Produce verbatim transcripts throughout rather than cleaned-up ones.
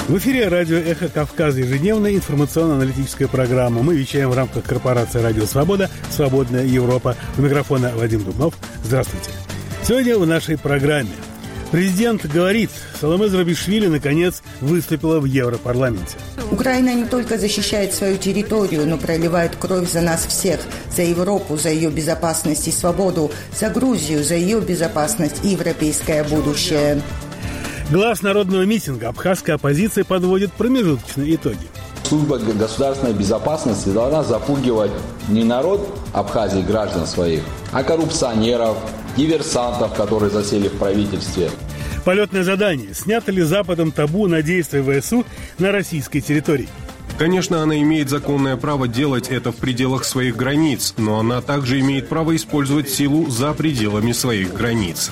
В эфире радио «Эхо Кавказа», ежедневная информационно-аналитическая программа. Мы вещаем в рамках корпорации «Радио Свобода», «Свободная Европа». У микрофона Вадим Дубнов. Здравствуйте. Сегодня в нашей программе. Президент говорит, Саломе Зурабишвили наконец выступила в Европарламенте. Украина не только защищает свою территорию, но проливает кровь за нас всех, за Европу, за ее безопасность и свободу, за Грузию, за ее безопасность и европейское будущее. Глаз народного митинга. Абхазская оппозиция подводит промежуточные итоги. Служба государственной безопасности должна запугивать не народ Абхазии, граждан своих, а коррупционеров, диверсантов, которые засели в правительстве. Полетное задание. Снято ли Западом табу на действия ВСУ на российской территории? Конечно, она имеет законное право делать это в пределах своих границ, но она также имеет право использовать силу за пределами своих границ.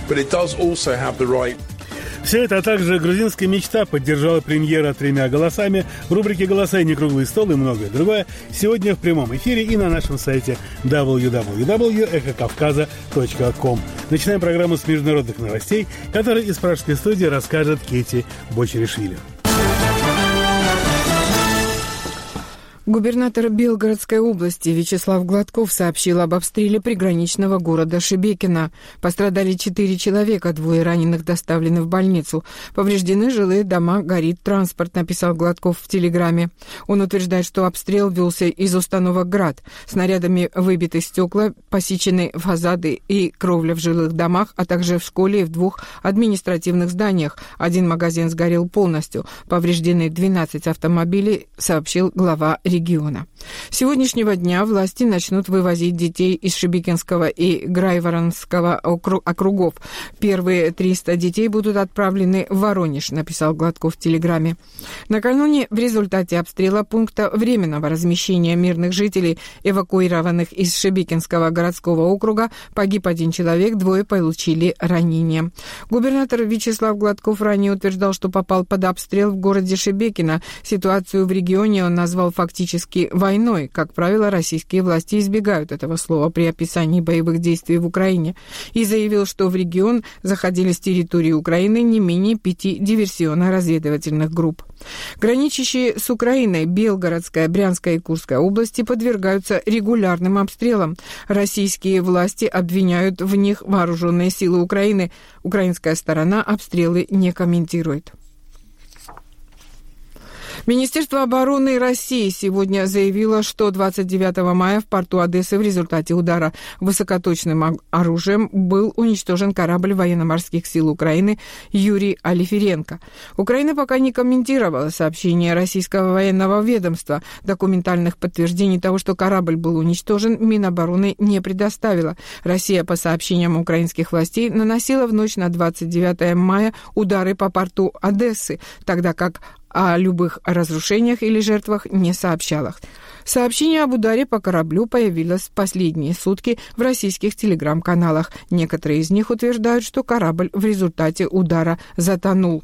Все это, а также грузинская мечта поддержала премьера тремя голосами. В рубрике «Голоса и некруглый стол» и многое другое сегодня в прямом эфире и на нашем сайте дабл ю дабл ю дабл ю точка эхо кавказа точка ком. Начинаем программу с международных новостей, которые из пражской студии расскажет Кети Бочеришвили. Губернатор Белгородской области Вячеслав Гладков сообщил об обстреле приграничного города Шебекино. Пострадали четыре человека, двое раненых доставлены в больницу. Повреждены жилые дома, горит транспорт, написал Гладков в телеграмме. Он утверждает, что обстрел велся из установок «Град». Снарядами выбиты стекла, посечены фасады и кровля в жилых домах, а также в школе и в двух административных зданиях. Один магазин сгорел полностью. Повреждены двенадцать автомобилей, сообщил глава региона. региона. С сегодняшнего дня власти начнут вывозить детей из Шебекинского и Грайворонского округов. Первые триста детей будут отправлены в Воронеж, написал Гладков в телеграмме. Накануне в результате обстрела пункта временного размещения мирных жителей, эвакуированных из Шебекинского городского округа, погиб один человек, двое получили ранения. Губернатор Вячеслав Гладков ранее утверждал, что попал под обстрел в городе Шебекино. Ситуацию в регионе он назвал фактически войной. Как правило, российские власти избегают этого слова при описании боевых действий в Украине. И заявил, что в регион заходили с территории Украины не менее пяти диверсионно-разведывательных групп. Граничащие с Украиной Белгородская, Брянская и Курская области подвергаются регулярным обстрелам. Российские власти обвиняют в них вооруженные силы Украины. Украинская сторона обстрелы не комментирует. Министерство обороны России сегодня заявило, что двадцать девятого мая в порту Одессы в результате удара высокоточным оружием был уничтожен корабль военно-морских сил Украины «Юрий Алиференко». Украина пока не комментировала сообщение российского военного ведомства. Документальных подтверждений того, что корабль был уничтожен, Минобороны не предоставила. Россия, по сообщениям украинских властей, наносила в ночь на двадцать девятое мая удары по порту Одессы, тогда как о любых разрушениях или жертвах не сообщалось. Сообщение об ударе по кораблю появилось в последние сутки в российских телеграм-каналах. Некоторые из них утверждают, что корабль в результате удара затонул.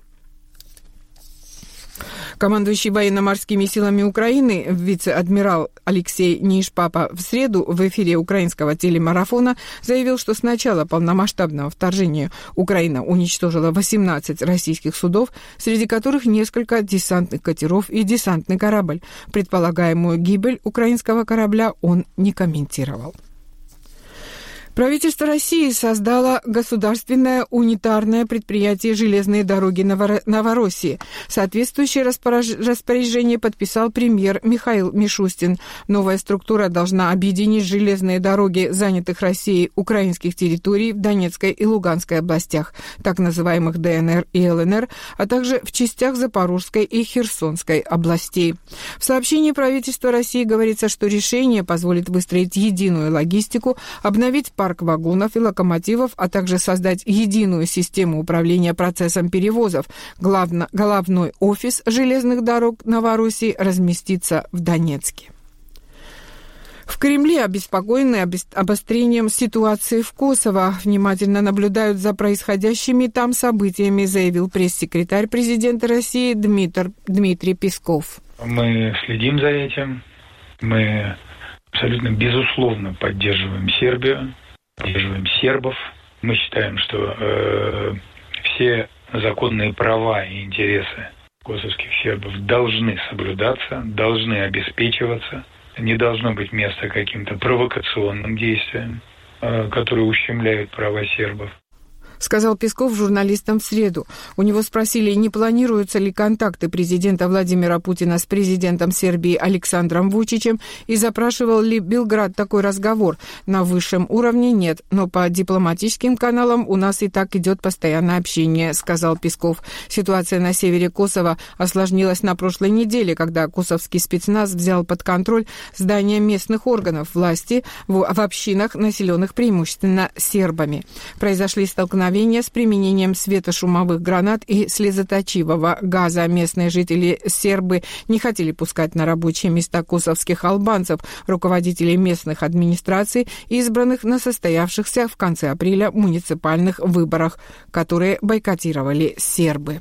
Командующий военно-морскими силами Украины, вице-адмирал Алексей Нишпапа, в среду в эфире украинского телемарафона заявил, что с начала полномасштабного вторжения Украина уничтожила восемнадцать российских судов, среди которых несколько десантных катеров и десантный корабль. Предполагаемую гибель украинского корабля он не комментировал. Правительство России создало государственное унитарное предприятие «Железные дороги Новороссии». Соответствующее распоряжение подписал премьер Михаил Мишустин. Новая структура должна объединить железные дороги занятых Россией украинских территорий в Донецкой и Луганской областях, так называемых ДНР и ЛНР, а также в частях Запорожской и Херсонской областей. В сообщении правительства России говорится, что решение позволит выстроить единую логистику, обновить парк вагонов и локомотивов, а также создать единую систему управления процессом перевозов. Главно, головной офис железных дорог Новороссии разместится в Донецке. В Кремле обеспокоены обострением ситуации в Косово. Внимательно наблюдают за происходящими там событиями, заявил пресс-секретарь президента России Дмитр, Дмитрий Песков. Мы следим за этим. Мы абсолютно безусловно поддерживаем Сербию, поддерживаем сербов. Мы считаем, что э, все законные права и интересы косовских сербов должны соблюдаться, должны обеспечиваться. Не должно быть места каким-то провокационным действиям, которые ущемляют права сербов. Сказал Песков журналистам в среду. У него спросили, не планируются ли контакты президента Владимира Путина с президентом Сербии Александром Вучичем и запрашивал ли Белград такой разговор. На высшем уровне нет, но по дипломатическим каналам у нас и так идет постоянное общение, сказал Песков. Ситуация на севере Косово осложнилась на прошлой неделе, когда косовский спецназ взял под контроль здания местных органов власти в, в общинах, населенных преимущественно сербами. Произошли столкновения с применением светошумовых гранат и слезоточивого газа. Местные жители сербы не хотели пускать на рабочие места косовских албанцев, руководителей местных администраций, избранных на состоявшихся в конце апреля муниципальных выборах, которые бойкотировали сербы.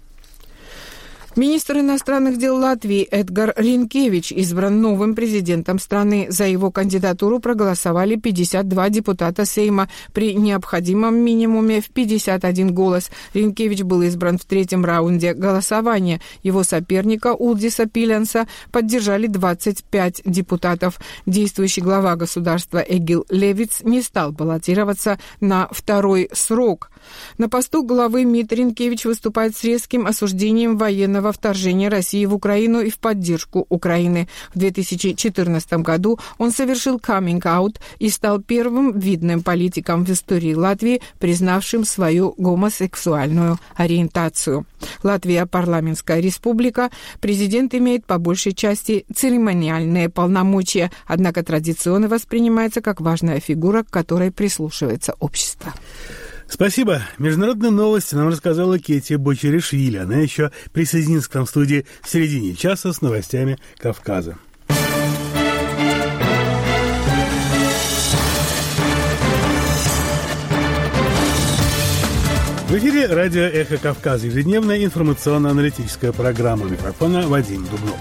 Министр иностранных дел Латвии Эдгар Ринкевич избран новым президентом страны. За его кандидатуру проголосовали пятьдесят два депутата Сейма при необходимом минимуме в пятьдесят один голос. Ринкевич был избран в третьем раунде голосования. Его соперника Улдиса Пиленса поддержали двадцать пять депутатов. Действующий глава государства Эгил Левиц не стал баллотироваться на второй срок. На посту главы МИД Ринкевич выступает с резким осуждением военного вторжения России в Украину и в поддержку Украины. В две тысячи четырнадцатом году он совершил каминг-аут и стал первым видным политиком в истории Латвии, признавшим свою гомосексуальную ориентацию. Латвия – парламентская республика. Президент имеет по большей части церемониальные полномочия, однако традиционно воспринимается как важная фигура, к которой прислушивается общество. Спасибо. Международные новости нам рассказала Кетти Бочеришвили. Она еще присоединится к нам в студии в середине часа с новостями Кавказа. В эфире радио «Эхо Кавказа», ежедневная информационно-аналитическая программа. У микрофона Вадим Дубнов.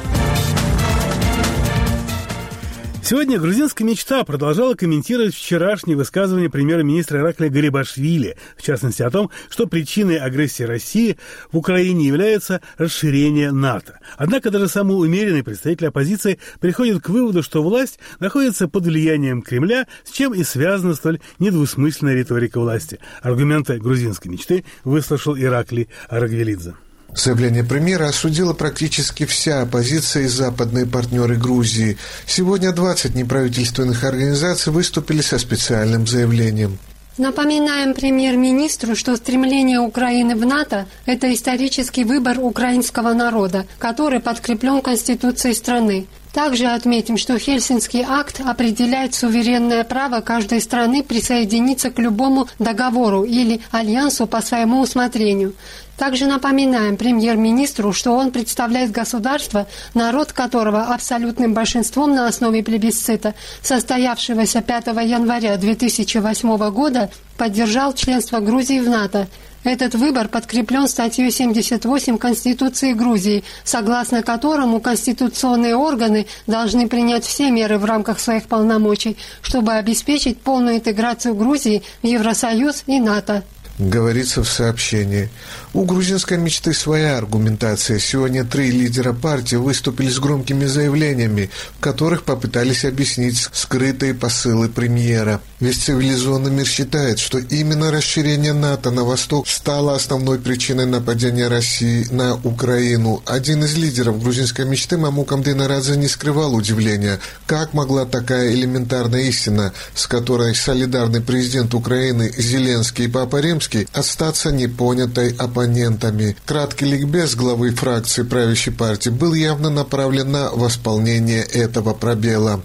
Сегодня грузинская мечта продолжала комментировать вчерашнее высказывание премьер-министра Ираклия Гарибашвили, в частности о том, что причиной агрессии России в Украине является расширение НАТО. Однако даже самый умеренный представитель оппозиции приходит к выводу, что власть находится под влиянием Кремля, с чем и связана столь недвусмысленная риторика власти. Аргументы грузинской мечты выслушал Ираклий Арагвелидзе. Заявление премьера осудила практически вся оппозиция и западные партнеры Грузии. Сегодня двадцать неправительственных организаций выступили со специальным заявлением. Напоминаем премьер-министру, что стремление Украины в НАТО – это исторический выбор украинского народа, который подкреплен Конституцией страны. Также отметим, что Хельсинский акт определяет суверенное право каждой страны присоединиться к любому договору или альянсу по своему усмотрению. Также напоминаем премьер-министру, что он представляет государство, народ которого абсолютным большинством на основе плебисцита, состоявшегося пятого января две тысячи восьмого года, поддержал членство Грузии в НАТО. Этот выбор подкреплен статьей семьдесят восемь Конституции Грузии, согласно которому конституционные органы должны принять все меры в рамках своих полномочий, чтобы обеспечить полную интеграцию Грузии в Евросоюз и НАТО. Говорится в сообщении. У грузинской мечты своя аргументация. Сегодня три лидера партии выступили с громкими заявлениями, в которых попытались объяснить скрытые посылы премьера. Весь цивилизованный мир считает, что именно расширение НАТО на восток стало основной причиной нападения России на Украину. Один из лидеров грузинской мечты, Мамук Амденарадзе, не скрывал удивления. Как могла такая элементарная истина, с которой солидарный президент Украины Зеленский и Папа Римский, остаться непонятой оппонентами? Краткий ликбез главы фракции правящей партии был явно направлен на восполнение этого пробела.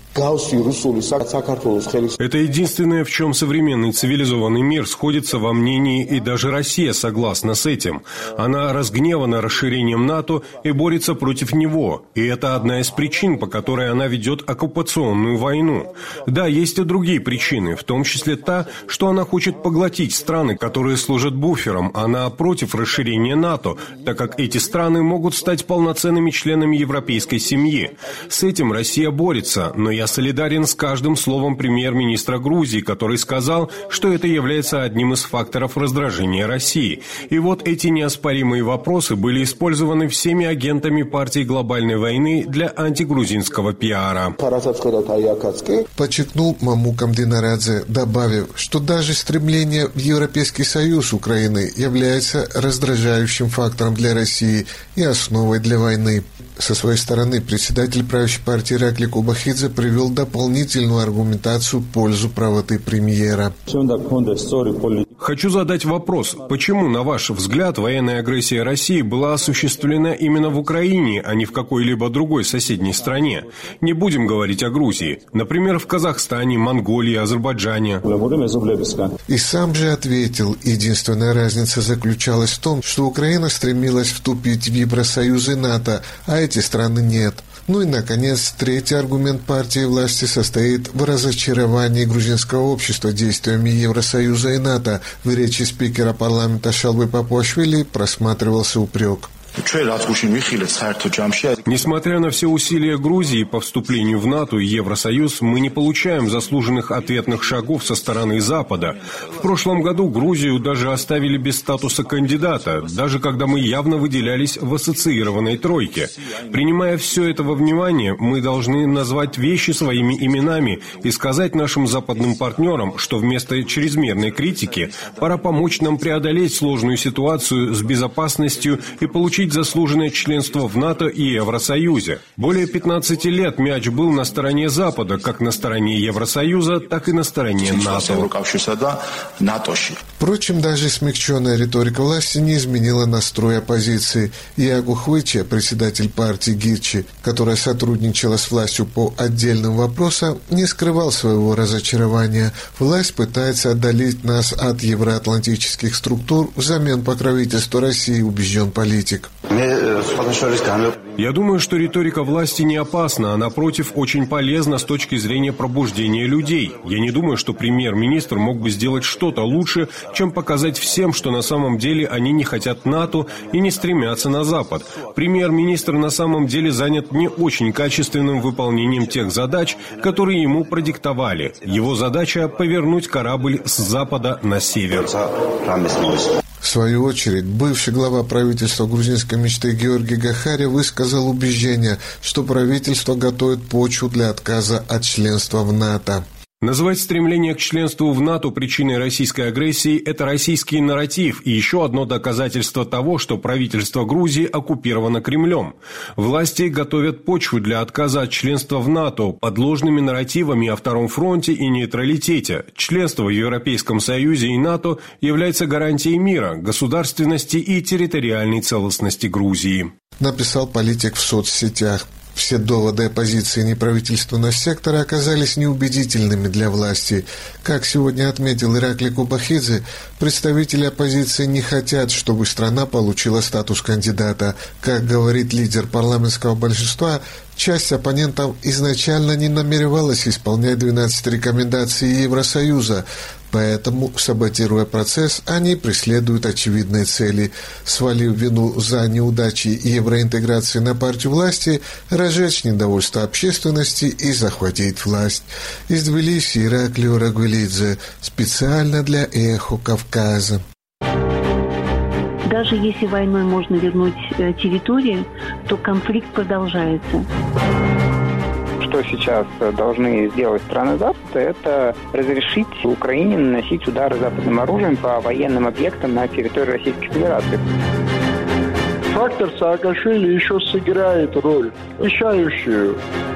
Это единственное, в чем современный цивилизованный мир сходится во мнении, и даже Россия согласна с этим. Она разгневана расширением НАТО и борется против него. И это одна из причин, по которой она ведет оккупационную войну. Да, есть и другие причины, в том числе та, что она хочет поглотить страны, которые служат буфером. Она против расширения НАТО, так как эти страны могут стать полноценными членами европейской семьи. С этим Россия борется, но я солидарен с каждым словом премьер-министра Грузии, который сказал, что это является одним из факторов раздражения России. И вот эти неоспоримые вопросы были использованы всеми агентами партии глобальной войны для антигрузинского пиара. Подчеркнул Мамук Амдинарадзе, добавив, что даже стремление в Европейский Союз Украины является раздражающим фактором для России и основой для войны. Со своей стороны, председатель правящей партии Иракли Кубахидзе привел дополнительную аргументацию в пользу правоты премьера. Хочу задать вопрос, почему, на ваш взгляд, военная агрессия России была осуществлена именно в Украине, а не в какой-либо другой соседней стране? Не будем говорить о Грузии. Например, в Казахстане, Монголии, Азербайджане. И сам же ответил, единственная разница заключалась в том, что Украина стремилась вступить в Евросоюз и НАТО, а эти страны нет. Ну и, наконец, третий аргумент партии власти состоит в разочаровании грузинского общества действиями Евросоюза и НАТО. В речи спикера парламента Шалвы Папуашвили просматривался упрек. Несмотря на все усилия Грузии по вступлению в НАТО и Евросоюз, мы не получаем заслуженных ответных шагов со стороны Запада. В прошлом году Грузию даже оставили без статуса кандидата, даже когда мы явно выделялись в ассоциированной тройке. Принимая все это во внимание, мы должны назвать вещи своими именами и сказать нашим западным партнерам, что вместо чрезмерной критики пора помочь нам преодолеть сложную ситуацию с безопасностью и получить заслуженное членство в НАТО и Евросоюзе. Более пятнадцати лет мяч был на стороне Запада, как на стороне Евросоюза, так и на стороне НАТО. Впрочем, даже смягченная риторика власти не изменила настрой оппозиции. Иагу Хвыча, председатель партии Гирчи, которая сотрудничала с властью по отдельным вопросам, не скрывал своего разочарования. Власть пытается отдалить нас от евроатлантических структур взамен покровительства России, убежден политик. Я думаю, что риторика власти не опасна, а напротив очень полезна с точки зрения пробуждения людей. Я не думаю, что премьер-министр мог бы сделать что-то лучше, чем показать всем, что на самом деле они не хотят НАТО и не стремятся на Запад. Премьер-министр на самом деле занят не очень качественным выполнением тех задач, которые ему продиктовали. Его задача – повернуть корабль с запада на север. В свою очередь, бывший глава правительства грузинской мечты Георгий Гахари высказал убеждение, что правительство готовит почву для отказа от членства в НАТО. Называть стремление к членству в НАТО причиной российской агрессии – это российский нарратив и еще одно доказательство того, что правительство Грузии оккупировано Кремлем. Власти готовят почву для отказа от членства в НАТО под ложными нарративами о Втором фронте и нейтралитете. Членство в Европейском Союзе и НАТО является гарантией мира, государственности и территориальной целостности Грузии. Написал политик в соцсетях. Все доводы оппозиции неправительственного сектора оказались неубедительными для власти. Как сегодня отметил Иракли Кубахидзе, представители оппозиции не хотят, чтобы страна получила статус кандидата. Как говорит лидер парламентского большинства, часть оппонентов изначально не намеревалась исполнять двенадцать рекомендаций Евросоюза, поэтому, саботируя процесс, они преследуют очевидные цели. Свалив вину за неудачи евроинтеграции на партию власти, разжечь недовольство общественности и захватить власть. Из Тбилиси Ираклио Рагулидзе, специально для «Эхо Кавказа». Даже если войной можно вернуть территории, то конфликт продолжается. Что сейчас должны сделать страны Запада, это разрешить Украине наносить удары западным оружием по военным объектам на территории Российской Федерации. Фактор Саакашвили еще сыграет роль, решающую.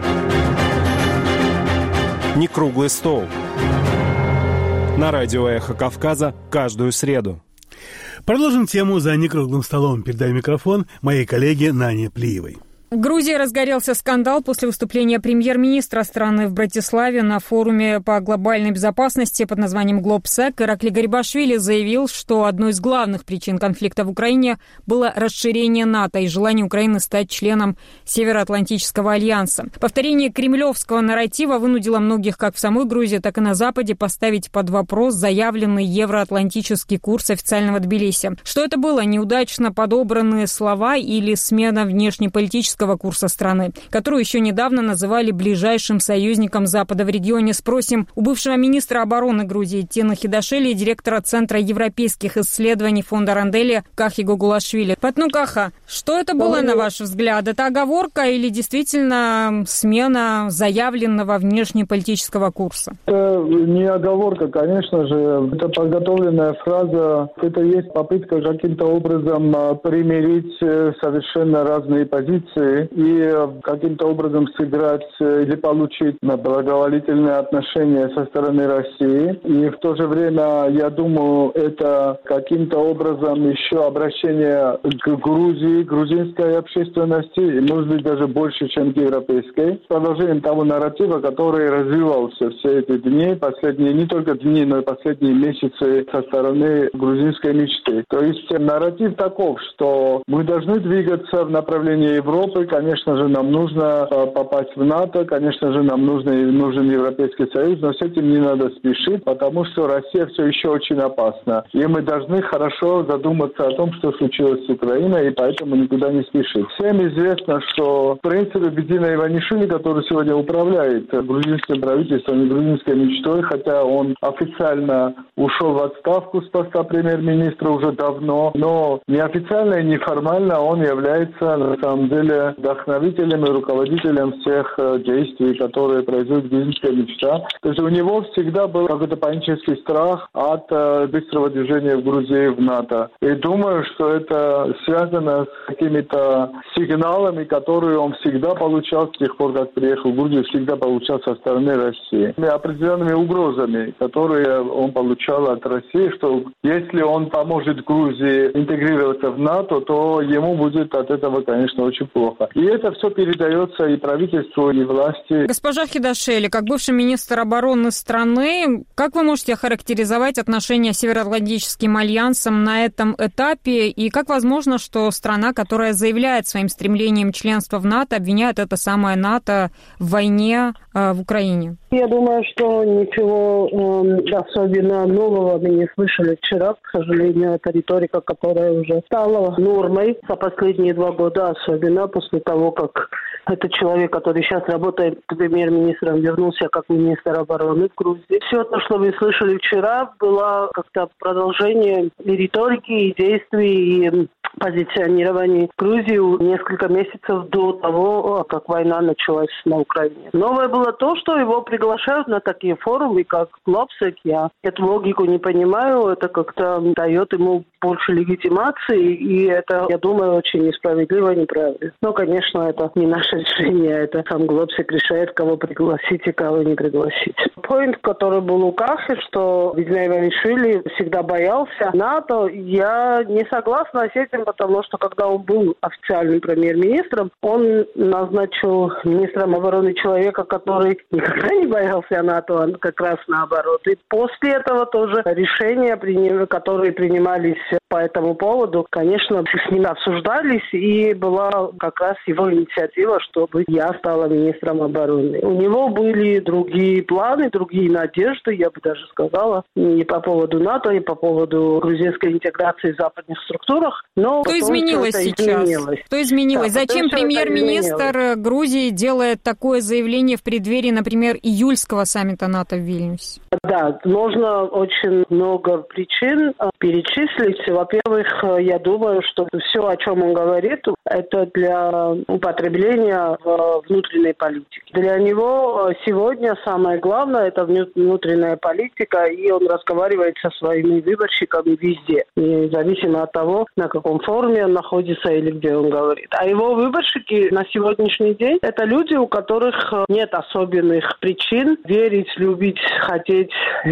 Не круглый стол. На радио «Эхо Кавказа» каждую среду. Продолжим тему за некруглым столом. Передаю микрофон моей коллеге Нане Плиевой. В Грузии разгорелся скандал после выступления премьер-министра страны в Братиславе на форуме по глобальной безопасности под названием «Глобсек». Иракли Гарибашвили заявил, что одной из главных причин конфликта в Украине было расширение НАТО и желание Украины стать членом Североатлантического альянса. Повторение кремлевского нарратива вынудило многих как в самой Грузии, так и на Западе поставить под вопрос заявленный евроатлантический курс официального Тбилиси. Что это было? Неудачно подобранные слова или смена внешнеполитического политического курса страны, которую еще недавно называли ближайшим союзником Запада в регионе. Спросим у бывшего министра обороны Грузии Тины Хидашели и директора Центра европейских исследований фонда Ранделия Кахи Гогулашвили. Патну Каха, что это было, на ваш взгляд? Это оговорка или действительно смена заявленного внешнеполитического курса? Это не оговорка, конечно же. Это подготовленная фраза. Это есть попытка каким-то образом примирить совершенно разные позиции и каким-то образом сыграть или получить благоволительное отношение со стороны России. И в то же время, я думаю, это каким-то образом еще обращение к Грузии, грузинской общественности, и, может быть, даже больше, чем к европейской. Продолжением того нарратива, который развивался все эти дни, последние, не только дни, но и последние месяцы со стороны грузинской мечты. То есть нарратив таков, что мы должны двигаться в направлении Европы, конечно же, нам нужно попасть в НАТО, конечно же, нам нужен, нужен Европейский Союз, но с этим не надо спешить, потому что Россия все еще очень опасна. И мы должны хорошо задуматься о том, что случилось с Украиной, и поэтому никуда не спешить. Всем известно, что, в принципе, Бедина Иванишвили, который сегодня управляет грузинским правительством и грузинской мечтой, хотя он официально ушел в отставку с поста премьер-министра уже давно, но неофициально и неформально он является, на самом деле, вдохновителем и руководителем всех действий, которые производит грузинская мечта. То есть у него всегда был какой-то панический страх от э, быстрого движения в Грузии в НАТО. И думаю, что это связано с какими-то сигналами, которые он всегда получал с тех пор, как приехал в Грузию, всегда получал со стороны России. И определенными угрозами, которые он получал от России, что если он поможет Грузии интегрироваться в НАТО, то ему будет от этого, конечно, очень плохо. И это все передается и правительству, и власти. Госпожа Хидашели, как бывший министр обороны страны, как вы можете охарактеризовать отношения с Североатлантическим альянсом на этом этапе? И как возможно, что страна, которая заявляет своим стремлением членства в НАТО, обвиняет это самое НАТО в войне э, в Украине? Я думаю, что ничего э, особенно нового мы не слышали вчера. К сожалению, это риторика, которая уже стала нормой за последние два года, особенно после того, как этот человек, который сейчас работает премьер-министром, вернулся как министр обороны в Грузии. Все то, что вы слышали вчера, было как-то продолжение и риторики, и действий, и позиционирования Грузии несколько месяцев до того, как война началась на Украине. Новое было то, что его приглашают на такие форумы, как Глобсек. Я эту логику не понимаю. Это как-то дает ему больше легитимации, и это, я думаю, очень несправедливо и неправильно. Но, конечно, это не наше решение. Это сам Глобсек решает, кого пригласить и кого не пригласить. Поинт, который был у Кахи, что Бедина Иванишвили всегда боялся НАТО, я не согласна с этим, потому что когда он был официальным премьер-министром, он назначил министром обороны человека, который никогда не боялся НАТО, а как раз наоборот. И после этого тоже решения, которые принимались по этому поводу, конечно, с ним обсуждались, и была как раз его инициатива, чтобы я стала министром обороны. У него были другие планы, другие надежды, я бы даже сказала, и по поводу НАТО, и по поводу грузинской интеграции в западных структурах. Но что изменилось сейчас? Изменилось. Что изменилось? Да, зачем премьер-министр Грузии делает такое заявление в преддверии, например, июльского саммита НАТО в Вильнюсе? Да, можно очень много причин перечислить. Во-первых, я думаю, что все, о чем он говорит, это для употребления в внутренней политике. Для него сегодня самое главное – это внутренняя политика, и он разговаривает со своими выборщиками везде, независимо от того, на каком форуме он находится или где он говорит. А его выборщики на сегодняшний день – это люди, у которых нет особенных причин верить, любить, хотеть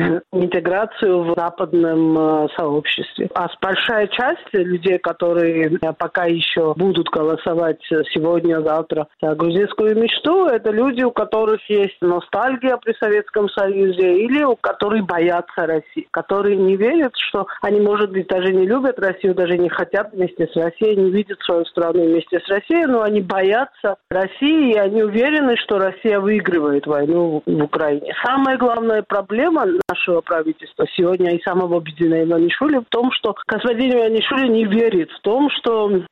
интеграцию в западном сообществе. А большая часть людей, которые пока еще будут голосовать сегодня, завтра за грузинскую мечту, это люди, у которых есть ностальгия при Советском Союзе или у которых боятся России, которые не верят, что они, может быть, даже не любят Россию, даже не хотят вместе с Россией, не видят свою страну вместе с Россией, но они боятся России, и они уверены, что Россия выигрывает войну в Украине. Самая главная проблема нашего правительства сегодня и самого Бедина Иванишвили в том, что господин Иванишвили не верит в том, что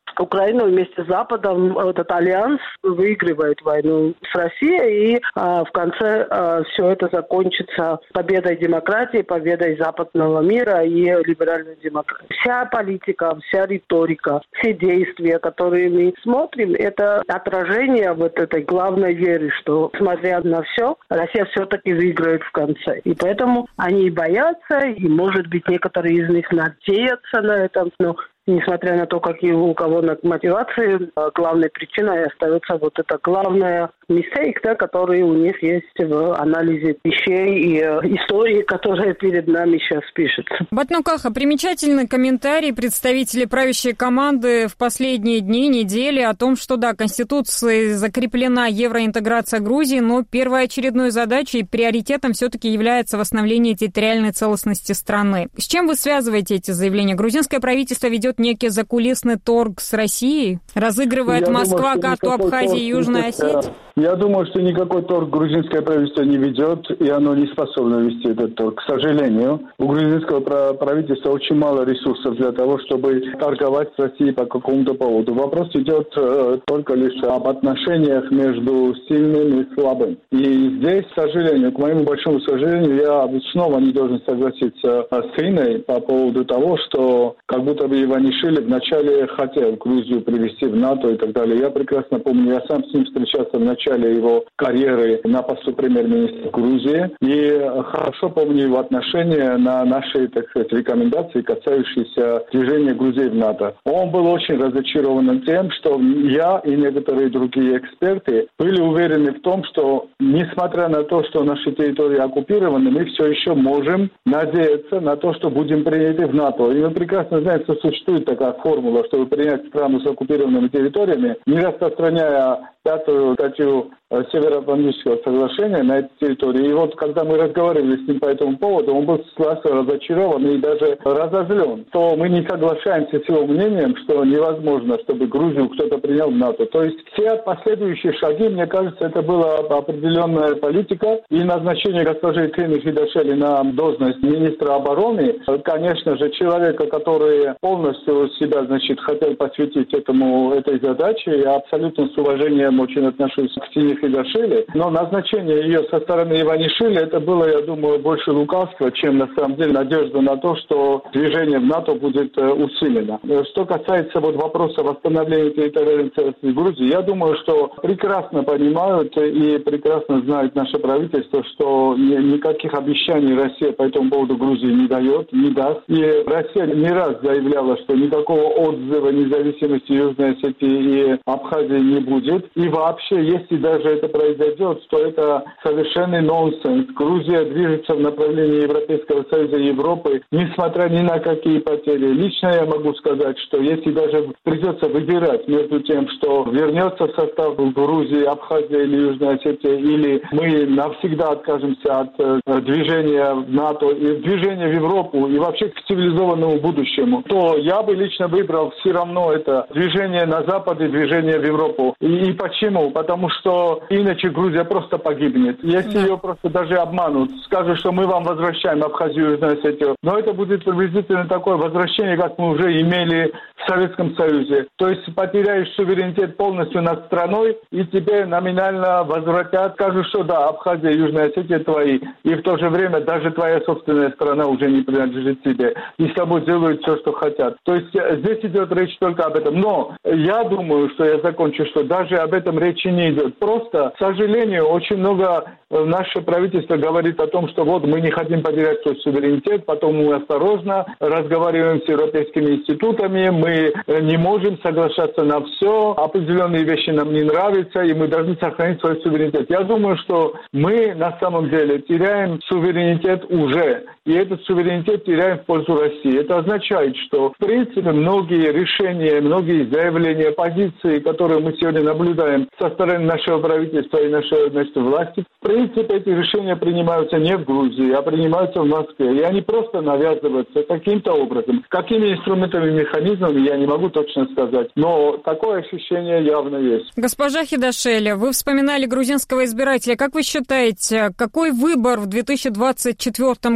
Украина вместе с Западом, этот альянс, выигрывает войну с Россией, и а, в конце а, все это закончится победой демократии, победой западного мира и либеральной демократии. Вся политика, вся риторика, все действия, которые мы смотрим, это отражение вот этой главной веры, что, смотря на все, Россия все-таки выиграет в конце. И поэтому они боятся, и, может быть, некоторые из них надеются на это, но несмотря на то, какие у кого мотивации, главной причиной остается вот эта главная mistake, да, которая у них есть в анализе вещей и истории, которая перед нами сейчас пишется. Батнукаха, примечательный комментарий представителей правящей команды в последние дни, недели о том, что да, Конституцией закреплена евроинтеграция Грузии, но первоочередной задачей и приоритетом все-таки является восстановление территориальной целостности страны. С чем вы связываете эти заявления? Грузинское правительство ведет некий закулисный торг с Россией? Разыгрывает Я Москва думаю, карту Абхазии и Южной Осетии? Я думаю, что никакой торг грузинское правительство не ведет, и оно не способно вести этот торг. К сожалению, у грузинского правительства очень мало ресурсов для того, чтобы торговать с Россией по какому-то поводу. Вопрос идет э, только лишь об отношениях между сильным и слабым. И здесь, к сожалению, к моему большому сожалению, я снова не должен согласиться с Иной по поводу того, что как будто бы Иванишвили вначале хотел Грузию привести в НАТО и так далее. Я прекрасно помню, я сам с ним встречался в начале его карьеры на посту премьер-министра Грузии. И хорошо помню его отношение на наши, так сказать, рекомендации, касающиеся движения Грузии в НАТО. Он был очень разочарован тем, что я и некоторые другие эксперты были уверены в том, что, несмотря на то, что наши территории оккупированы, мы все еще можем надеяться на то, что будем приняты в НАТО. И мы прекрасно знаем, что существует такая формула, чтобы принять страну с оккупированными территориями, не распространяя пятую статью Североатлантического соглашения на этой территории. И вот, когда мы разговаривали с ним по этому поводу, он был страшно разочарован и даже разозлен, то мы не соглашаемся с его мнением, что невозможно, чтобы Грузию кто-то принял в НАТО. То есть все последующие шаги, мне кажется, это была определенная политика, и назначение госпожи Тины Фидашели на должность министра обороны, конечно же, человека, который полностью себя, значит, хотел посвятить этому, этой задаче, я абсолютно с уважением очень отношусь к Тине Фидашели, но назначение ее со стороны Иванишвили, это было, я думаю, больше лукавство, чем на самом деле надежда на то, что движение в НАТО будет усилено. Что касается вот вопроса восстановления территориальной целостности Грузии, я думаю, что прекрасно понимают и прекрасно знает наше правительство, что никаких обещаний Россия по этому поводу Грузии не дает, не даст. И Россия не раз заявляла, что никакого отзыва независимости Южной Осетии и Абхазии не будет. И вообще, если даже это произойдет, то это совершенный нонсенс. Грузия движется в направлении Европейского Союза и Европы, несмотря ни на какие потери. Лично я могу сказать, что если даже придется выбирать между тем, что вернется в состав Грузии, Абхазия или Южная Осетия, или мы навсегда откажемся от э, движения в НАТО и движения в Европу и вообще к цивилизованному будущему, то я бы лично выбрал все равно это движение на Запад и движение в Европу. И, и почему? Потому что иначе Грузия просто погибнет. Если да. ее просто даже обманут, скажут, что мы вам возвращаем Абхазию и Южную Осетию, но это будет приблизительно такое возвращение, как мы уже имели в Советском Союзе. То есть потеряешь суверенитет полностью над страной, и тебе номинально возвратят, скажут, что да, Абхазия и Южная Осетия твои, и в то же время даже твоя собственная страна уже не принадлежит тебе, и с тобой делают все, что хотят. То есть здесь идет речь только об этом. Но я думаю, что я закончу, что даже об этом речи не идет. Просто, к сожалению, очень много наше правительство говорит о том, что вот мы не хотим потерять свой суверенитет, потом мы осторожно разговариваем с европейскими институтами, мы не можем соглашаться на все, определенные вещи нам не нравятся, и мы должны сохранить свой суверенитет. Я думаю, что мы на самом деле теряем суверенитет уже, и этот суверенитет теряем в пользу России. Это означает, что, в принципе, многие решения, многие заявления, позиции, которые мы сегодня наблюдаем со стороны нашего правительства и нашей, значит, власти, в принципе, эти решения принимаются не в Грузии, а принимаются в Москве. И они просто навязываются каким-то образом. Какими инструментами, механизмами, я не могу точно сказать. Но такое ощущение явно есть. Госпожа Хидашели, вы вспоминали грузинского избирателя. Как вы считаете, какой выбор в две тысячи двадцать четвёртом году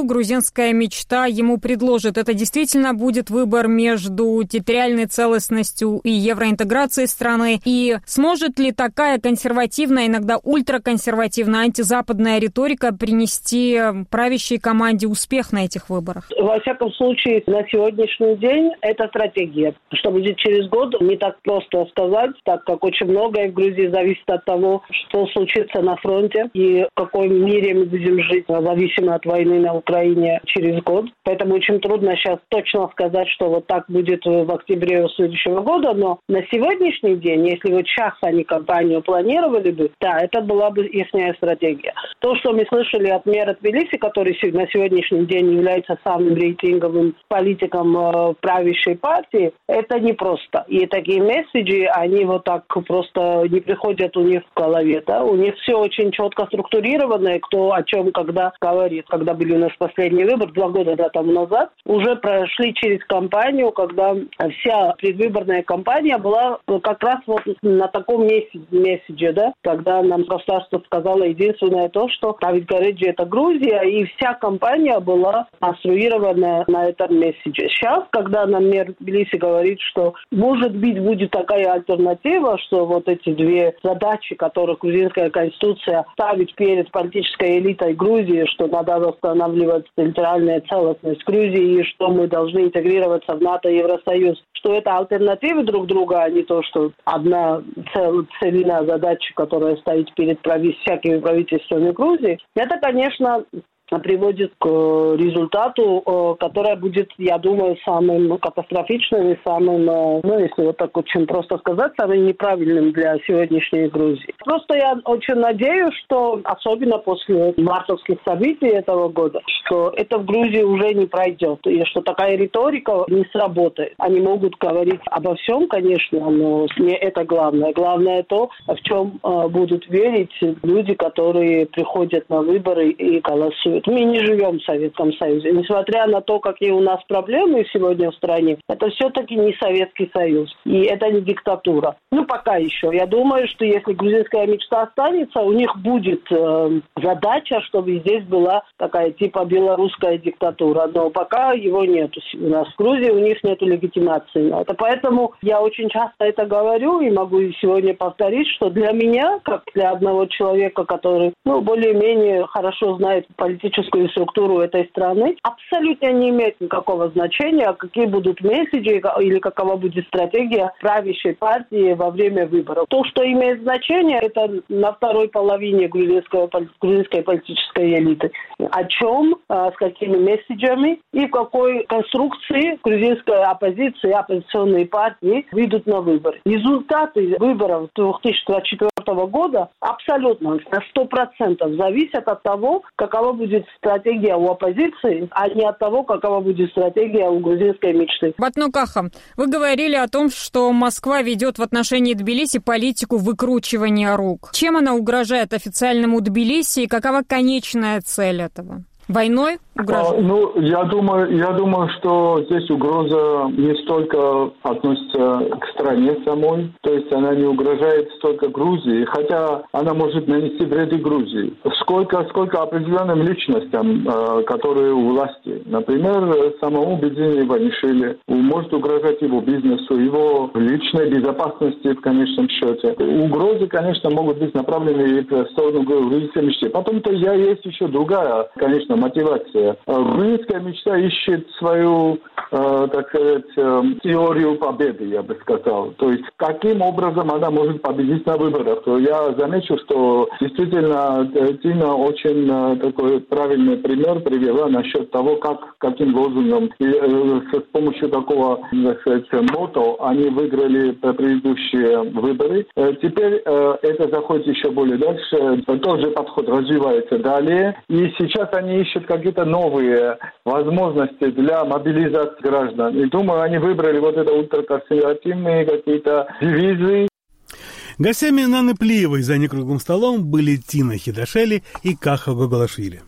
грузинская мечта ему предложит? Это действительно будет выбор между территориальной целостностью и евроинтеграцией страны? И сможет ли такая консервативная, иногда ультраконсервативная, антизападная риторика принести правящей команде успех на этих выборах? Во всяком случае, на сегодняшний день это стратегия. Что будет через год, не так просто сказать, так как очень многое в Грузии зависит от того, что случится на фронте и в каком мире мы будем жить, зависимо от войны на Украине через год. Поэтому очень трудно сейчас точно сказать, что вот так будет в октябре следующего года, но на сегодняшний день, если вот сейчас они кампанию планировали бы, да, это была бы их стратегия. То, что мы слышали от мэра Тбилиси, который на сегодняшний день является самым рейтинговым политиком в правящей партии, это непросто. И такие месседжи, они вот так просто не приходят у них в голове. Да? У них все очень четко структурировано, кто о чем когда говорит. Когда были у нас последний выбор, два года да, тому назад, уже прошли через кампанию, когда вся предвыборная кампания была как раз вот на таком месседже, да? Когда нам государство сказало единственное то, что Давид Гареджи это Грузия, и вся кампания была конструирована на этом месседже. Сейчас, когда нам мэр Тбилиси говорит, что может быть будет такая альтернатива, что вот эти две задачи, которые грузинская конституция ставит перед политической элитой Грузии, что надо восстанавливать территориальную целостность Грузии и что мы должны интегрироваться в НАТО и Евросоюз, что это альтернативы друг друга, а не то, что одна цел, целевая задача, которая стоит перед прави, всякими правительствами Грузии, это, конечно, приводит к результату, который будет, я думаю, самым катастрофичным и самым, ну, если вот так очень просто сказать, самым неправильным для сегодняшней Грузии. Просто я очень надеюсь, что, особенно после мартовских событий этого года, что это в Грузии уже не пройдет, и что такая риторика не сработает. Они могут говорить обо всем, конечно, но не это главное. Главное то, в чем будут верить люди, которые приходят на выборы и голосуют. Мы не живем в Советском Союзе. Несмотря на то, какие у нас проблемы сегодня в стране, это все-таки не Советский Союз. И это не диктатура. Ну, пока еще. Я думаю, что если грузинская мечта останется, у них будет э, задача, чтобы здесь была такая типа белорусская диктатура. Но пока его нет. У нас в Грузии у них нет легитимации на это. Поэтому я очень часто это говорю и могу сегодня повторить, что для меня, как для одного человека, который ну, более-менее хорошо знает политическую структуру этой страны, абсолютно не имеет никакого значения, какие будут месседжи или какова будет стратегия правящей партии во время выборов. То, что имеет значение, это на второй половине грузинской, грузинской политической элиты. О чем, с какими месседжами и в какой конструкции грузинская оппозиция и оппозиционные партии выйдут на выборы. Результаты выборов две тысячи двадцать четвёртого года абсолютно на сто процентов зависят от того, какова будет стратегия у оппозиции, а не от того, какова будет стратегия у грузинской мечты. Батну Каха, вы говорили о том, что Москва ведет в отношении Тбилиси политику выкручивания рук. Чем она угрожает официальному Тбилиси и какова конечная цель этого? Войной угрожает? А, ну, я думаю, я думаю, что здесь угроза не столько относится к стране самой, то есть она не угрожает столько Грузии, хотя она может нанести вреды Грузии, сколько, сколько определенным личностям, э, которые у власти. Например, самому Бедзине Иванишвили может угрожать его бизнесу, его личной безопасности в конечном счете. Угрозы, конечно, могут быть направлены и в сторону грузинской мечты. Потом-то я есть еще другая, конечно, мотивация. Грузинская мечта ищет свою, э, так сказать, э, теорию победы, я бы сказал. То есть, каким образом она может победить на выборах. То я замечу, что действительно Тина очень э, такой правильный пример привела насчет того, как, каким лозунгом и э, с помощью такого, так сказать, мото они выиграли предыдущие выборы. Э, теперь э, это заходит еще более дальше. Тот же подход развивается далее. И сейчас они ищут какие-то новые возможности для мобилизации граждан. И думаю, они выбрали вот это ультраконсервативные какие-то девизы. Гостями Наны Плиевой за некруглым столом были Тина Хидашели и Каха Гоголашвили.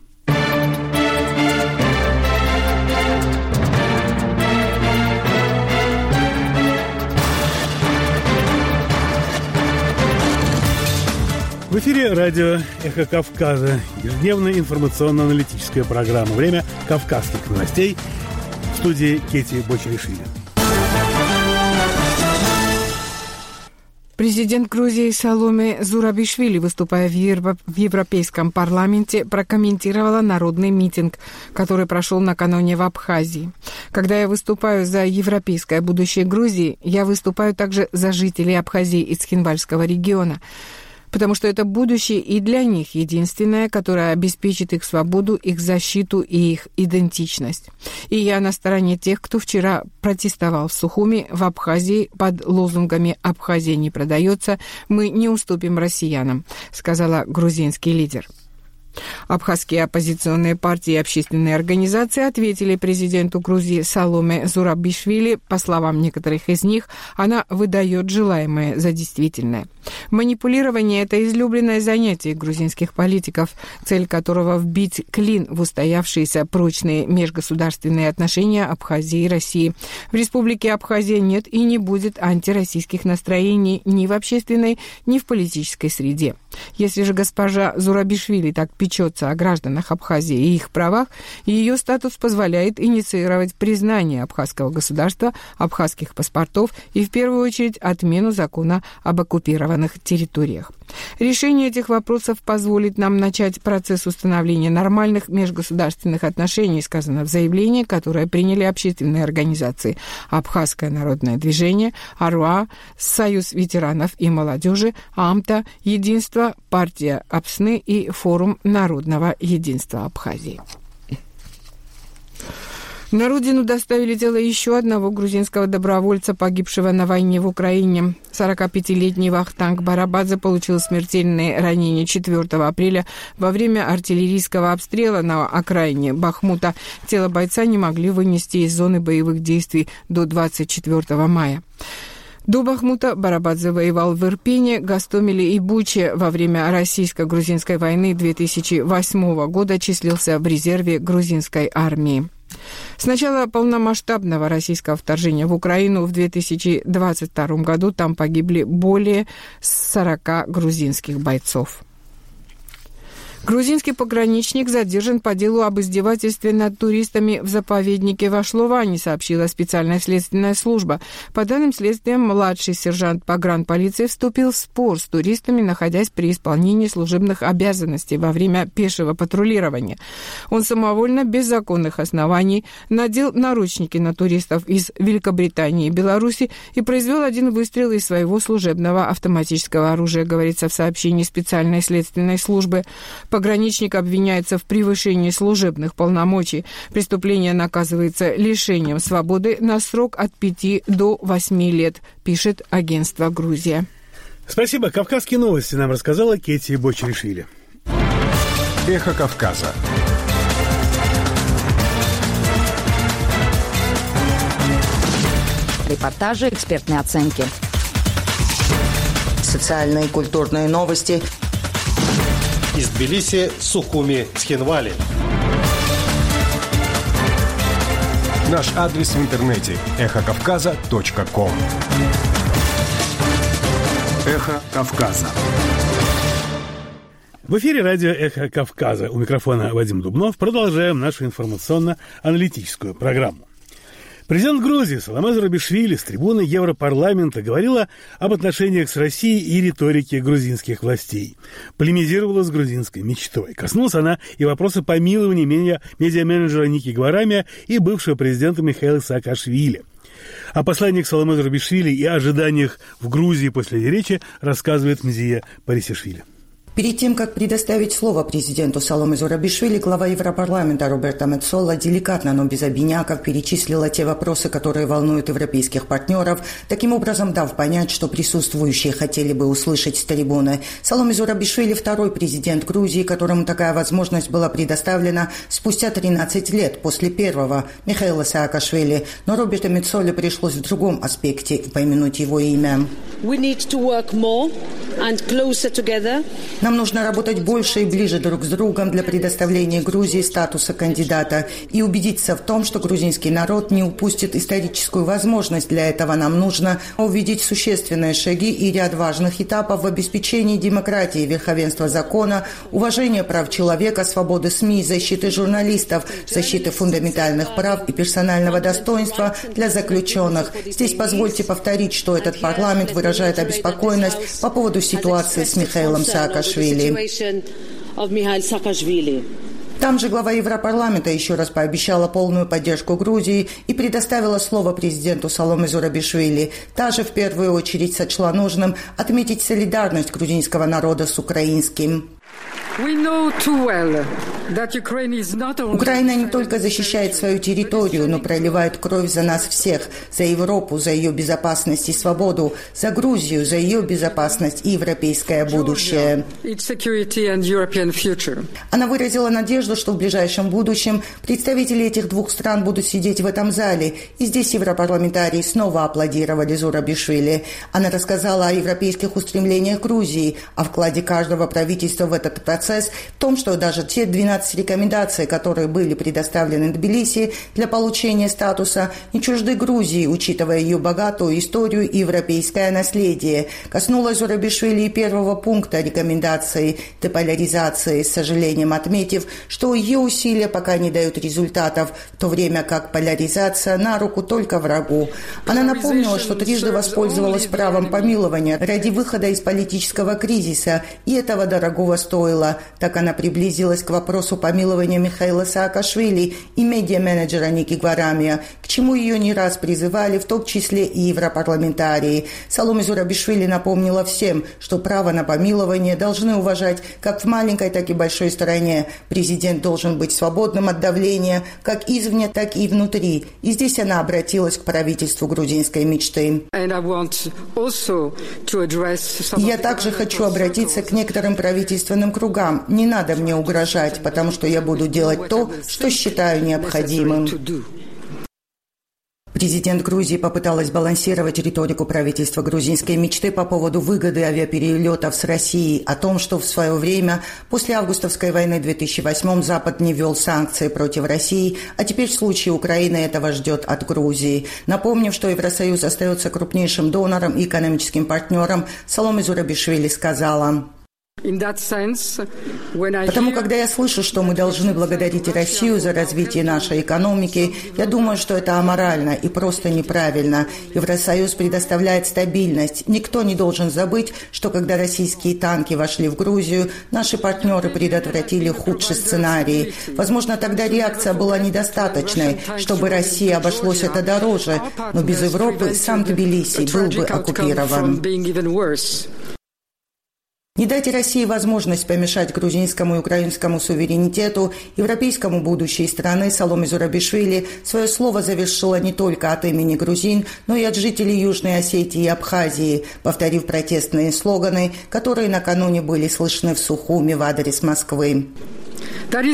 В эфире радио «Эхо Кавказа», ежедневная информационно-аналитическая программа «Время кавказских новостей», в студии Кети Бочеришвили. Президент Грузии Саломе Зурабишвили, выступая в, Евро... в Европейском парламенте, прокомментировала народный митинг, который прошел накануне в Абхазии. «Когда я выступаю за европейское будущее Грузии, я выступаю также за жителей Абхазии и Цхинвальского региона, потому что это будущее и для них единственное, которое обеспечит их свободу, их защиту и их идентичность. И я на стороне тех, кто вчера протестовал в Сухуми, в Абхазии, под лозунгами «Абхазия не продается, мы не уступим россиянам», сказала грузинский лидер. Абхазские оппозиционные партии и общественные организации ответили президенту Грузии Саломе Зурабишвили. По словам некоторых из них, она выдает желаемое за действительное. Манипулирование – это излюбленное занятие грузинских политиков, цель которого – вбить клин в устоявшиеся прочные межгосударственные отношения Абхазии и России. В республике Абхазия нет и не будет антироссийских настроений ни в общественной, ни в политической среде. Если же госпожа Зурабишвили так печется о гражданах Абхазии и их правах, ее статус позволяет инициировать признание абхазского государства, абхазских паспортов и, в первую очередь, отмену закона об оккупированных территориях. Решение этих вопросов позволит нам начать процесс установления нормальных межгосударственных отношений, сказано в заявлении, которое приняли общественные организации Абхазское народное движение, АРУА, Союз ветеранов и молодежи, АМТА, Единство, партия Апсны и Форум народного единства Абхазии. На родину доставили тело еще одного грузинского добровольца, погибшего на войне в Украине. сорокапятилетний Вахтанг Барабадзе получил смертельные ранения четвёртого апреля во время артиллерийского обстрела на окраине Бахмута. Тело бойца не могли вынести из зоны боевых действий до двадцать четвёртого мая. До Бахмута Барабадзе воевал в Ирпене, Гостомеле и Буче. Во время российско-грузинской войны две тысячи восьмого года числился в резерве грузинской армии. С начала полномасштабного российского вторжения в Украину в две тысячи двадцать втором году там погибли более сорока грузинских бойцов. Грузинский пограничник задержан по делу об издевательстве над туристами в заповеднике Вашловани, сообщила специальная следственная служба. По данным следствия, младший сержант погранполиции вступил в спор с туристами, находясь при исполнении служебных обязанностей во время пешего патрулирования. Он самовольно, без законных оснований, надел наручники на туристов из Великобритании и Беларуси и произвел один выстрел из своего служебного автоматического оружия, говорится в сообщении специальной следственной службы. Пограничник обвиняется в превышении служебных полномочий. Преступление наказывается лишением свободы на срок от пяти до восьми лет, пишет агентство «Грузия». Спасибо. Кавказские новости нам рассказала Кети Бочеришвили. Эхо Кавказа. Репортажи, экспертные оценки. Социальные и культурные новости. Из Тбилиси, Сухуми, Цхинвали. Наш адрес в интернете – эхо кавказа точка ком. Эхо Кавказа. В эфире радио «Эхо Кавказа». У микрофона Вадим Дубнов. Продолжаем нашу информационно-аналитическую программу. Президент Грузии Саломе Зурабишвили с трибуны Европарламента говорила об отношениях с Россией и риторике грузинских властей. Полемизировала с грузинской мечтой. Коснулась она и вопроса помилования медиа, медиа-менеджера Ники Гварамия и бывшего президента Михаила Саакашвили. О послании к Саломе Зурабишвили и ожиданиях в Грузии после речи рассказывает Мзия Парисишвили. Перед тем, как предоставить слово президенту Саломе Зурабишвили, глава Европарламента Роберта Меццола деликатно, но без обиняков перечислила те вопросы, которые волнуют европейских партнеров, таким образом дав понять, что присутствующие хотели бы услышать с трибуны. Саломе Зурабишвили – второй президент Грузии, которому такая возможность была предоставлена спустя тринадцать лет после первого Михаила Саакашвили, но Роберту Меццоле пришлось в другом аспекте упомянуть его имя. We need to work more and closer together Нам нужно работать больше и ближе друг с другом для предоставления Грузии статуса кандидата и убедиться в том, что грузинский народ не упустит историческую возможность. Для этого нам нужно увидеть существенные шаги и ряд важных этапов в обеспечении демократии, верховенства закона, уважения прав человека, свободы СМИ, защиты журналистов, защиты фундаментальных прав и персонального достоинства для заключенных. Здесь позвольте повторить, что этот парламент выражает обеспокоенность по поводу ситуации с Михаилом Саакашвили. Там же глава Европарламента еще раз пообещала полную поддержку Грузии и предоставила слово президенту Саломе Зурабишвили. Та же в первую очередь сочла нужным отметить солидарность грузинского народа с украинским. Украина не только защищает свою территорию, но проливает кровь за нас всех, за Европу, за ее безопасность и свободу, за Грузию, за ее безопасность и европейское будущее. Она выразила надежду, что в ближайшем будущем представители этих двух стран будут сидеть в этом зале, и здесь европарламентарии снова аплодировали Зурабишвили. Она рассказала о европейских устремлениях Грузии, о вкладе каждого правительства в этот процесс, в том, что даже те двенадцать рекомендаций, которые были предоставлены Тбилиси для получения статуса, не чужды Грузии, учитывая ее богатую историю и европейское наследие. Коснулась Зурабишвили и первого пункта рекомендации деполяризации, с сожалением отметив, что ее усилия пока не дают результатов, в то время как поляризация на руку только врагу. Она напомнила, что трижды воспользовалась правом помилования ради выхода из политического кризиса, и этого дорогого стоило. Так она приблизилась к вопросу помилования Михаила Саакашвили и медиа-менеджера Ники Гварамия, к чему ее не раз призывали, в том числе и европарламентарии. Саломе Зурабишвили напомнила всем, что право на помилование должны уважать как в маленькой, так и большой стране. Президент должен быть свободным от давления как извне, так и внутри. И здесь она обратилась к правительству грузинской мечты. Я также хочу обратиться к некоторым правительственным кругам. Не надо мне угрожать, потому что я буду делать то, что считаю необходимым. Президент Грузии попыталась балансировать риторику правительства грузинской мечты по поводу выгоды авиаперелетов с Россией, о том, что в свое время, после августовской войны в две тысячи восьмом, Запад не ввел санкции против России, а теперь в случае Украины этого ждет от Грузии. Напомнив, что Евросоюз остается крупнейшим донором и экономическим партнером, Саломе Зурабишвили сказала: Потому, когда я слышу, что мы должны благодарить Россию за развитие нашей экономики, я думаю, что это аморально и просто неправильно. Евросоюз предоставляет стабильность. Никто не должен забыть, что когда российские танки вошли в Грузию, наши партнеры предотвратили худший сценарий. Возможно, тогда реакция была недостаточной, чтобы России обошлось это дороже, но без Европы сам Тбилиси был бы оккупирован. Не дайте России возможность помешать грузинскому и украинскому суверенитету, европейскому будущей страны. Саломе Зурабишвили свое слово завершила не только от имени грузин, но и от жителей Южной Осетии и Абхазии, повторив протестные слоганы, которые накануне были слышны в Сухуми в адрес Москвы. Когда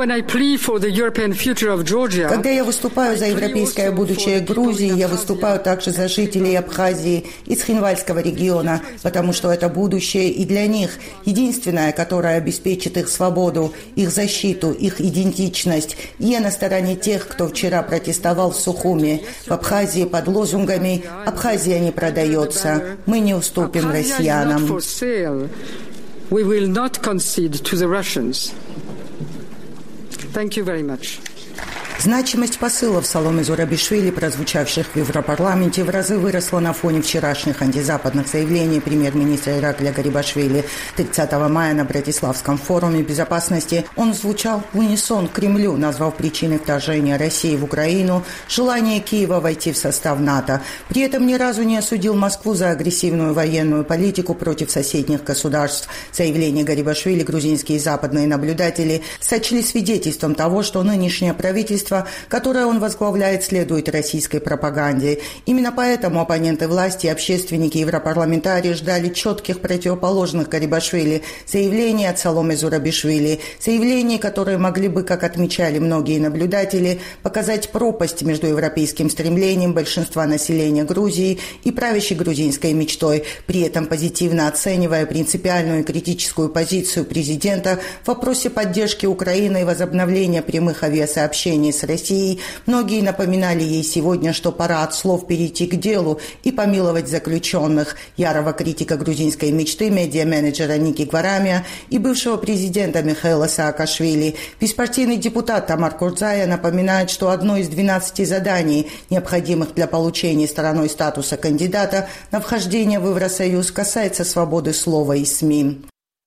я выступаю за европейское будущее Грузии, я выступаю также за жителей Абхазии и Цхинвальского региона, потому что это будущее и для них, единственное, которое обеспечит их свободу, их защиту, их идентичность. И я на стороне тех, кто вчера протестовал в Сухуми, в Абхазии под лозунгами «Абхазия не продается, мы не уступим россиянам». We will not concede to the Russians. Thank you very much. Значимость посылов Саломе Зурабишвили, прозвучавших в Европарламенте, в разы выросла на фоне вчерашних антизападных заявлений премьер-министра Ираклия Гарибашвили. тридцатого мая на Братиславском форуме безопасности он звучал в унисон Кремлю, назвав причиной вторжения России в Украину желание Киева войти в состав НАТО. При этом ни разу не осудил Москву за агрессивную военную политику против соседних государств. Заявление Гарибашвили грузинские и западные наблюдатели сочли свидетельством того, что нынешнее правительство правительство, которое он возглавляет, следует российской пропаганде. Именно поэтому оппоненты власти, общественники и европарламентарии ждали четких противоположных Гарибашвили заявлений от Саломе Зурабишвили, заявлений, которые могли бы, как отмечали многие наблюдатели, показать пропасть между европейским стремлением большинства населения Грузии и правящей грузинской мечтой, при этом позитивно оценивая принципиальную и критическую позицию президента в вопросе поддержки Украины и возобновления прямых авиасообщений с Россией. Многие напоминали ей сегодня, что пора от слов перейти к делу и помиловать заключенных. Ярого критика грузинской мечты, медиа-менеджера Ники Гварамия и бывшего президента Михаила Саакашвили. Беспартийный депутат Тамар Курдзая напоминает, что одно из двенадцати заданий, необходимых для получения стороной статуса кандидата на вхождение в Евросоюз, касается свободы слова и СМИ.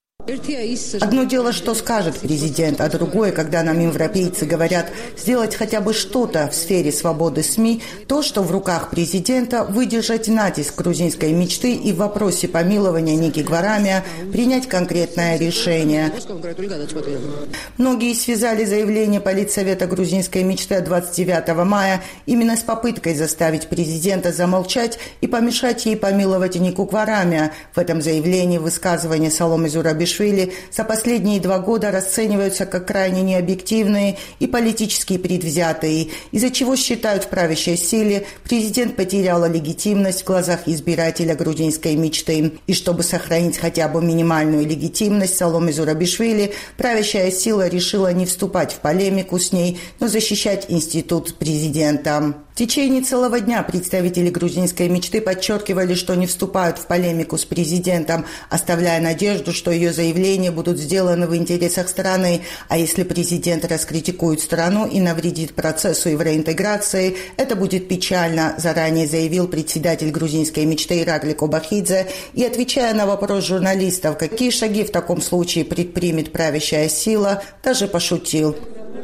Одно дело, что скажет президент, а другое, когда нам европейцы говорят сделать хотя бы что-то в сфере свободы СМИ, то, что в руках президента выдержать натиск грузинской мечты и в вопросе помилования Ники Гварамия принять конкретное решение. Многие связали заявление Политсовета грузинской мечты от двадцать девятого мая именно с попыткой заставить президента замолчать и помешать ей помиловать Нику Гварамия. В этом заявлении высказывания Саломе Зурабишвили за последние два года расцениваются как крайне необъективные и политически предвзятые, из-за чего считают в правящей силе президент потеряла легитимность в глазах избирателя грузинской мечты. И чтобы сохранить хотя бы минимальную легитимность Саломе Зурабишвили, правящая сила решила не вступать в полемику с ней, но защищать институт президента. В течение целого дня представители грузинской мечты подчеркивали, что не вступают в полемику с президентом, оставляя надежду, что ее заявления будут сделаны в интересах страны, а если президент раскритикует страну и навредит процессу евроинтеграции, это будет печально, заранее заявил председатель грузинской мечты Иракли Кобахидзе, и, отвечая на вопрос журналистов, какие шаги в таком случае предпримет правящая сила, даже пошутил.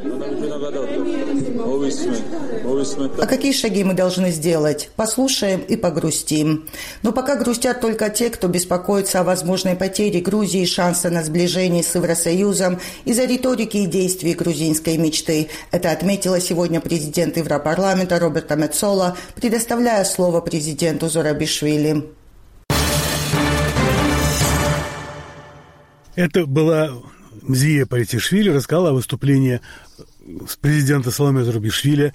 А какие шаги мы должны сделать? Послушаем и погрустим. Но пока грустят только те, кто беспокоится о возможной потере Грузии шанса на сближение с Евросоюзом из-за риторики и действий грузинской мечты. Это отметила сегодня президент Европарламента Роберта Мецола, предоставляя слово президенту Зурабишвили. Это была Мзия Политишвили, рассказала о выступлении президента Саломе Зурабишвили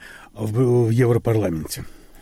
в Европарламенте.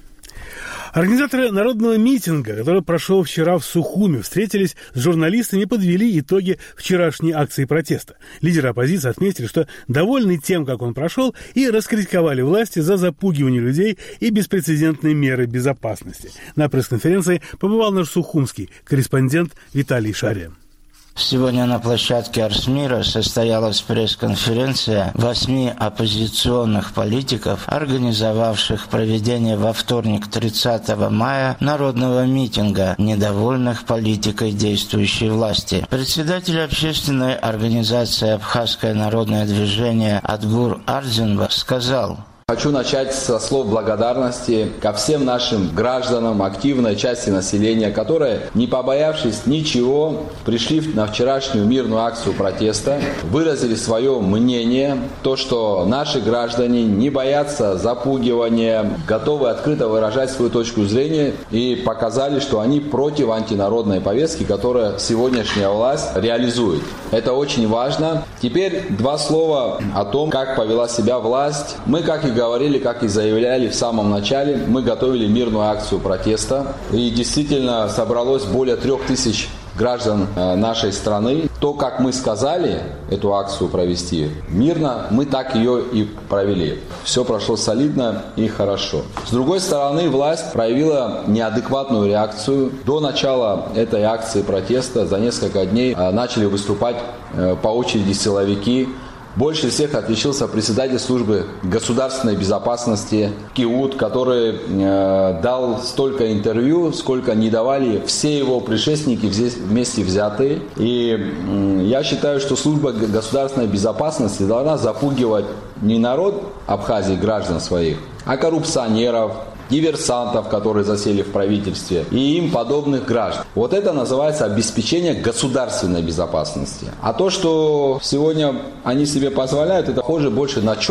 Организаторы народного митинга, который прошел вчера в Сухуми, встретились с журналистами и подвели итоги вчерашней акции протеста. Лидеры оппозиции отметили, что довольны тем, как он прошел, и раскритиковали власти за запугивание людей и беспрецедентные меры безопасности. На пресс-конференции побывал наш сухумский корреспондент Виталий Шария. Сегодня на площадке Арсмира состоялась пресс-конференция восьми оппозиционных политиков, организовавших проведение во вторник тридцатого мая народного митинга, недовольных политикой действующей власти. Председатель общественной организации «Абхазское народное движение» Адгур Ардзинба сказал: Хочу начать со слов благодарности ко всем нашим гражданам, активной части населения, которые, не побоявшись ничего, пришли на вчерашнюю мирную акцию протеста, выразили свое мнение, то, что наши граждане не боятся запугивания, готовы открыто выражать свою точку зрения и показали, что они против антинародной повестки, которую сегодняшняя власть реализует. Это очень важно. Теперь два слова о том, как повела себя власть. Мы, как и говорили, как и заявляли в самом начале, мы готовили мирную акцию протеста. И действительно собралось более трех тысяч граждан нашей страны. То, как мы сказали эту акцию провести мирно, мы так ее и провели. Все прошло солидно и хорошо. С другой стороны, власть проявила неадекватную реакцию. До начала этой акции протеста за несколько дней начали выступать по очереди силовики. Больше всех отличился председатель службы государственной безопасности Киут, который э, дал столько интервью, сколько не давали все его предшественники здесь вместе взятые. И э, я считаю, что служба государственной безопасности должна запугивать не народ Абхазии, граждан своих, а коррупционеров, диверсантов, которые засели в правительстве, и им подобных граждан. Вот это называется обеспечение государственной безопасности. А то, что сегодня они себе позволяют, это похоже больше на ЧОП.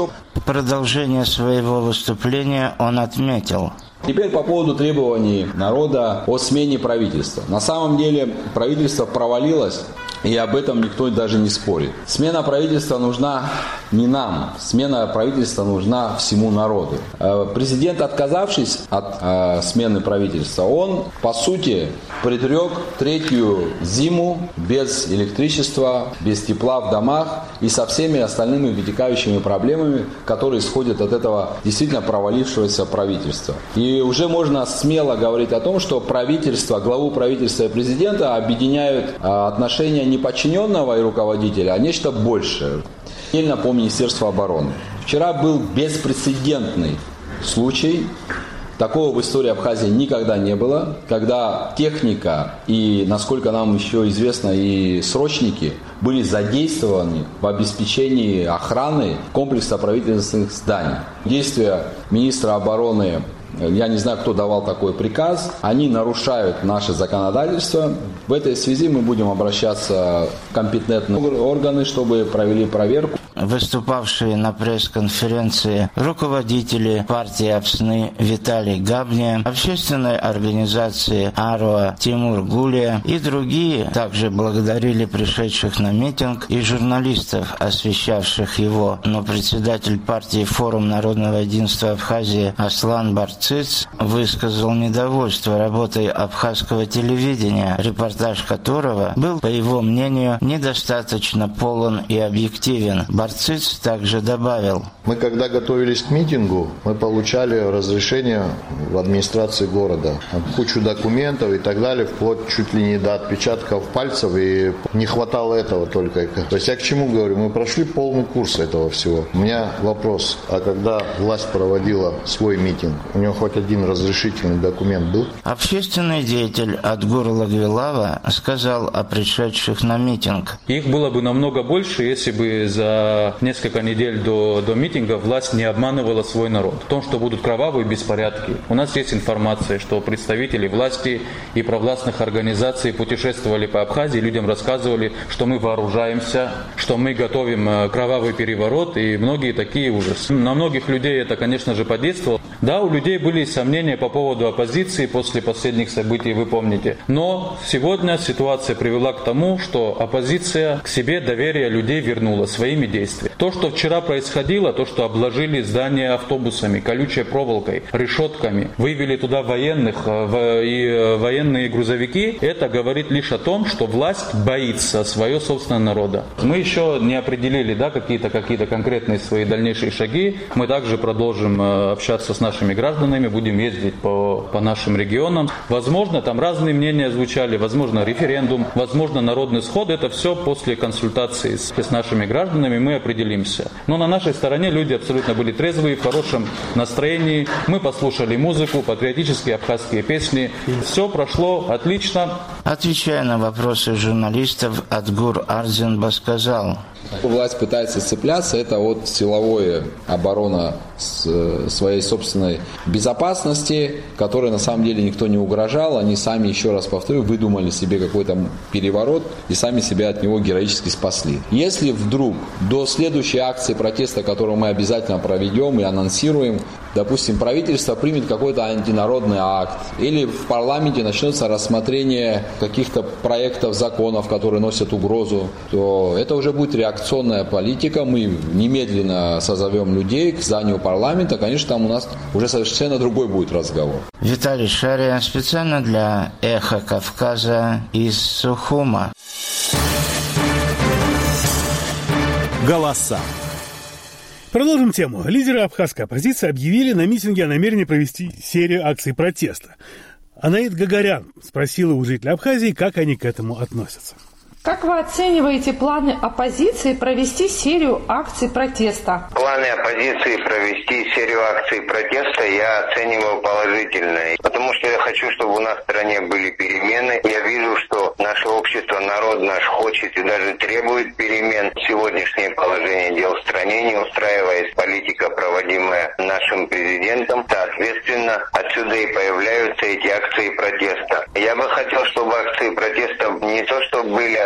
В продолжение своего выступления он отметил: Теперь по поводу требований народа о смене правительства. На самом деле правительство провалилось, и об этом никто даже не спорит. Смена правительства нужна не нам, смена правительства нужна всему народу. Президент, отказавшись от э, смены правительства, он, по сути, предрек третью зиму без электричества, без тепла в домах и со всеми остальными вытекающими проблемами, которые исходят от этого действительно провалившегося правительства. И уже можно смело говорить о том, что правительство, главу правительства и президента объединяют э, отношения не подчиненного и руководителя, а нечто большее. Отдельно по Министерству обороны. Вчера был беспрецедентный случай, такого в истории Абхазии никогда не было, когда техника и, насколько нам еще известно, и срочники были задействованы в обеспечении охраны комплекса правительственных зданий. Действия министра обороны, я не знаю, кто давал такой приказ, они нарушают наше законодательство. В этой связи мы будем обращаться в компетентные органы, чтобы провели проверку. Выступавшие на пресс-конференции руководители партии АПСНы Виталий Габния, общественной организации АРОА Тимур Гулия и другие также благодарили пришедших на митинг и журналистов, освещавших его. Но председатель партии «Форум народного единства Абхазии» Аслан Барциц высказал недовольство работой абхазского телевидения, репортаж которого был, по его мнению, недостаточно полон и объективен. Барциц также добавил: Мы, когда готовились к митингу, мы получали разрешение в администрации города. Кучу документов и так далее, вплоть чуть ли не до отпечатков пальцев, и не хватало этого только. То есть я к чему говорю? Мы прошли полный курс этого всего. У меня вопрос: а когда власть проводила свой митинг, у него хоть один разрешительный документ был? Общественный деятель Адгур Лагвилава сказал о пришедших на митинг: Их было бы намного больше, если бы за несколько недель до, до митинга власть не обманывала свой народ в том, что будут кровавые беспорядки. У нас есть информация, что представители власти и провластных организаций путешествовали по Абхазии, людям рассказывали, что мы вооружаемся, что мы готовим кровавый переворот, и многие такие ужасы. На многих людей это, конечно же, подействовало. Да, у людей были сомнения по поводу оппозиции после последних событий, вы помните. Но сегодня ситуация привела к тому, что оппозиция к себе доверие людей вернула своими действиями. То, что вчера происходило, то, что обложили здание автобусами, колючей проволокой, решетками, вывели туда военных и военные грузовики, это говорит лишь о том, что власть боится своего собственного народа. Мы еще не определили, да, какие-то, какие-то конкретные свои дальнейшие шаги. Мы также продолжим общаться с нашими гражданами, будем ездить по, по нашим регионам. Возможно, там разные мнения звучали, возможно, референдум, возможно, народный сход. Это все после консультации с, с нашими гражданами мы определимся. Но на нашей стороне люди абсолютно были трезвые, в хорошем настроении. Мы послушали музыку, патриотические абхазские песни. Все прошло отлично. Отвечая на вопросы журналистов, Адгур Арзенба сказал: Власть пытается цепляться, это от силовой обороны своей собственной безопасности, которой на самом деле никто не угрожал. Они сами, еще раз повторю, выдумали себе какой-то переворот и сами себя от него героически спасли. Если вдруг до следующей акции протеста, которую мы обязательно проведем и анонсируем, допустим, правительство примет какой-то антинародный акт, или в парламенте начнется рассмотрение каких-то проектов законов, которые носят угрозу, то это уже будет реакционная политика. Мы немедленно созовем людей к зданию парламента. Конечно, там у нас уже совершенно другой будет разговор. Виталий Шария специально для «Эхо Кавказа» из Сухума. Голоса. Продолжим тему. Лидеры абхазской оппозиции объявили на митинге о намерении провести серию акций протеста. Анаит Гагарян спросила у жителей Абхазии, как они к этому относятся. Как вы оцениваете планы оппозиции провести серию акций протеста? Планы оппозиции провести серию акций протеста я оцениваю положительно. Потому что я хочу, чтобы у нас в стране были перемены. Я вижу, что наше общество, народ наш хочет и даже требует перемен. Сегодняшнее положение дел в стране не устраивает политика, проводимая нашим президентом. Соответственно, отсюда и появляются эти акции протеста. Я бы хотел, чтобы акции протеста не то, что были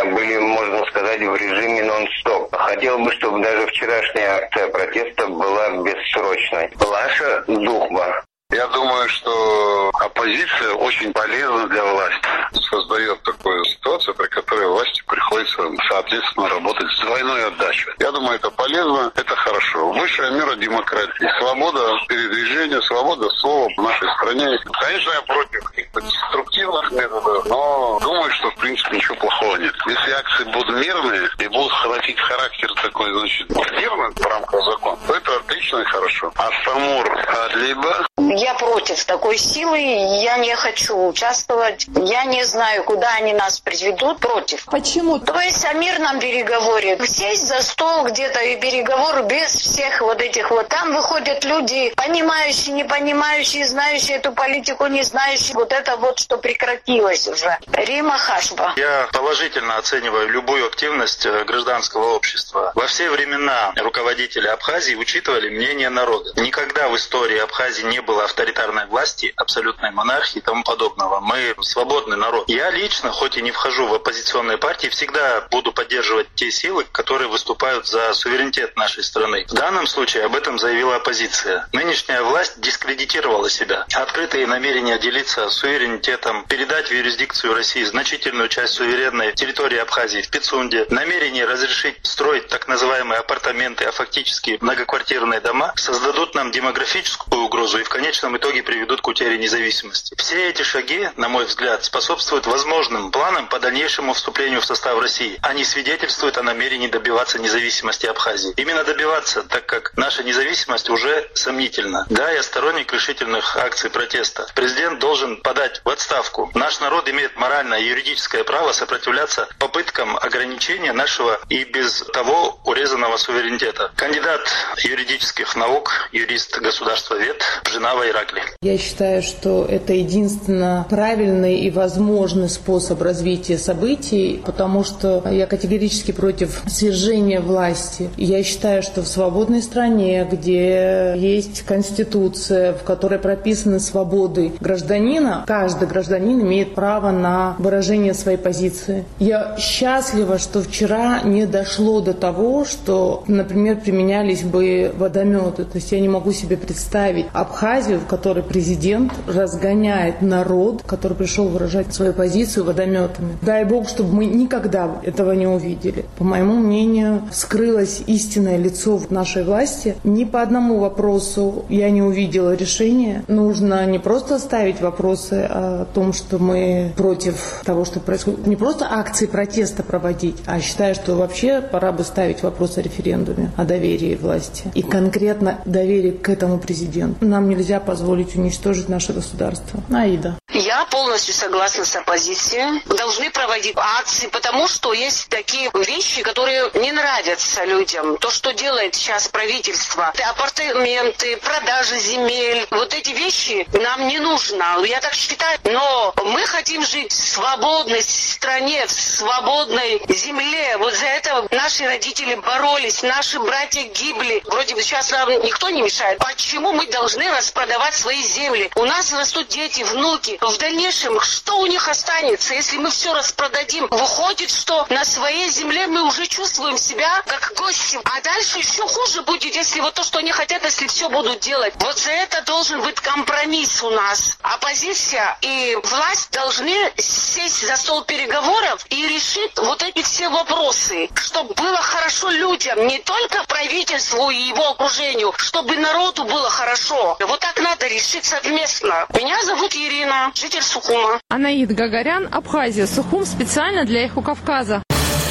были, можно сказать, в режиме нон-стоп. Хотел бы, чтобы даже вчерашняя акция протеста была бессрочной. Ваша Духба. Я думаю, что оппозиция очень полезна для власти. Создает такую ситуацию, при которой власти приходится, соответственно, работать с двойной отдачей. Я думаю, это полезно, это хорошо. Высшая мера демократии, свобода передвижения, свобода слова в нашей стране. Конечно, я против каких-то деструктивных методов, но думаю, что, в принципе, ничего плохого нет. Если акции будут мирные и будут носить характер такой, значит, мирный в рамках закона, то это отлично и хорошо. А Самур Адлиба... Я против такой силы, я не хочу участвовать, я не знаю, куда они нас приведут, против. Почему? То есть о мирном переговоре, сесть за стол где-то и переговоры без всех вот этих вот. Там выходят люди, понимающие, не понимающие, знающие эту политику, не знающие. Вот это вот, что прекратилось уже. Рима Хашба. Я положительно оцениваю любую активность гражданского общества. Во все времена руководители Абхазии учитывали мнение народа. Никогда в истории Абхазии не было авторитарной власти, абсолютной монархии и тому подобного. Мы свободный народ. Я лично, хоть и не вхожу в оппозиционные партии, всегда буду поддерживать те силы, которые выступают за суверенитет нашей страны. В данном случае об этом заявила оппозиция. Нынешняя власть дискредитировала себя. Открытые намерения делиться суверенитетом, передать в юрисдикцию России значительную часть суверенной территории Абхазии в Пицунде, намерение разрешить строить так называемые апартаменты, а фактически многоквартирные дома, создадут нам демографическую угрозу и в конечном В конечном итоге приведут к утере независимости. Все эти шаги, на мой взгляд, способствуют возможным планам по дальнейшему вступлению в состав России. Они свидетельствуют о намерении добиваться независимости Абхазии. Именно добиваться, так как наша независимость уже сомнительна. Да, я сторонник решительных акций протеста. Президент должен подать в отставку. Наш народ имеет моральное и юридическое право сопротивляться попыткам ограничения нашего и без того урезанного суверенитета. Кандидат юридических наук, юрист государствовед, Женава Иракли. Я считаю, что это единственно правильный и возможный способ развития событий, потому что я категорически против свержения власти. Я считаю, что в свободной стране, где есть конституция, в которой прописаны свободы гражданина, каждый гражданин имеет право на выражение своей позиции. Я счастлива, что вчера не дошло до того, что, например, применялись бы водометы. То есть я не могу себе представить Абхазию, в которой президент разгоняет народ, который пришел выражать свою позицию водометами. Дай Бог, чтобы мы никогда этого не увидели. По моему мнению, скрылось истинное лицо нашей власти. Ни по одному вопросу я не увидела решения. Нужно не просто ставить вопросы о том, что мы против того, что происходит. Не просто акции протеста проводить, а считаю, что вообще пора бы ставить вопрос о референдуме, о доверии власти. И конкретно доверие к этому президенту. Нам нельзя позволить уничтожить наше государство. Аида. Я полностью согласна с оппозицией. Должны проводить акции, потому что есть такие вещи, которые не нравятся людям. То, что делает сейчас правительство. Апартаменты, продажи земель. Вот эти вещи нам не нужно. Я так считаю. Но мы хотим жить в свободной стране, в свободной земле. Вот за это наши родители боролись, наши братья гибли. Вроде бы сейчас нам никто не мешает. Почему мы должны распродавать свои земли? У нас растут дети, внуки. В дальнейшем, что у них останется, если мы все распродадим? Выходит, что на своей земле мы уже чувствуем себя как гости. А дальше еще хуже будет, если вот то, что они хотят, если все будут делать. Вот за это должен быть компромисс у нас. Оппозиция и власть должны сесть за стол переговоров и решить вот эти все вопросы, чтобы было хорошо людям, не только правительству и его окружению, чтобы народу было хорошо. Вот так надо решить совместно. Меня зовут Ирина, житель Сухума. Анаид Гагарян, Абхазия, Сухум, специально для Эхо Кавказа.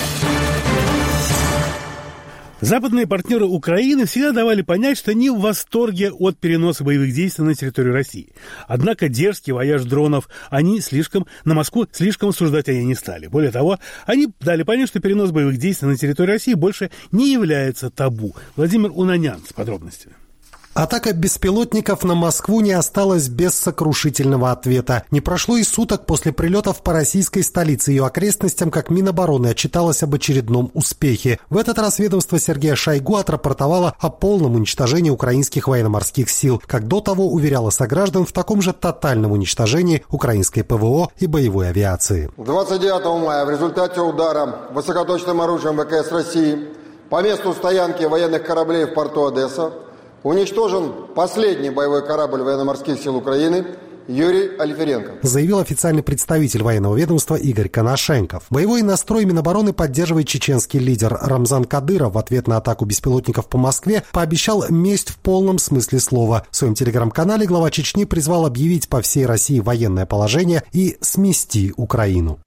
Западные партнеры Украины всегда давали понять, что они в восторге от переноса боевых действий на территорию России. Однако дерзкий вояж дронов они слишком, на Москву слишком осуждать они не стали. Более того, они дали понять, что перенос боевых действий на территорию России больше не является табу. Владимир Унанян с подробностями. Атака беспилотников на Москву не осталась без сокрушительного ответа. Не прошло и суток после прилетов по российской столице и ее окрестностям, как Минобороны отчиталось об очередном успехе. В этот раз ведомство Сергея Шойгу отрапортовало о полном уничтожении украинских военно-морских сил, как до того уверяло сограждан в таком же тотальном уничтожении украинской ПВО и боевой авиации. двадцать девятого мая в результате удара высокоточным оружием ВКС России по месту стоянки военных кораблей в порту Одесса уничтожен последний боевой корабль военно-морских сил Украины Юрий Альференко, заявил официальный представитель военного ведомства Игорь Коношенков. Боевой настрой Минобороны поддерживает чеченский лидер. Рамзан Кадыров в ответ на атаку беспилотников по Москве пообещал месть в полном смысле слова. В своем телеграм-канале глава Чечни призвал объявить по всей России военное положение и смести Украину.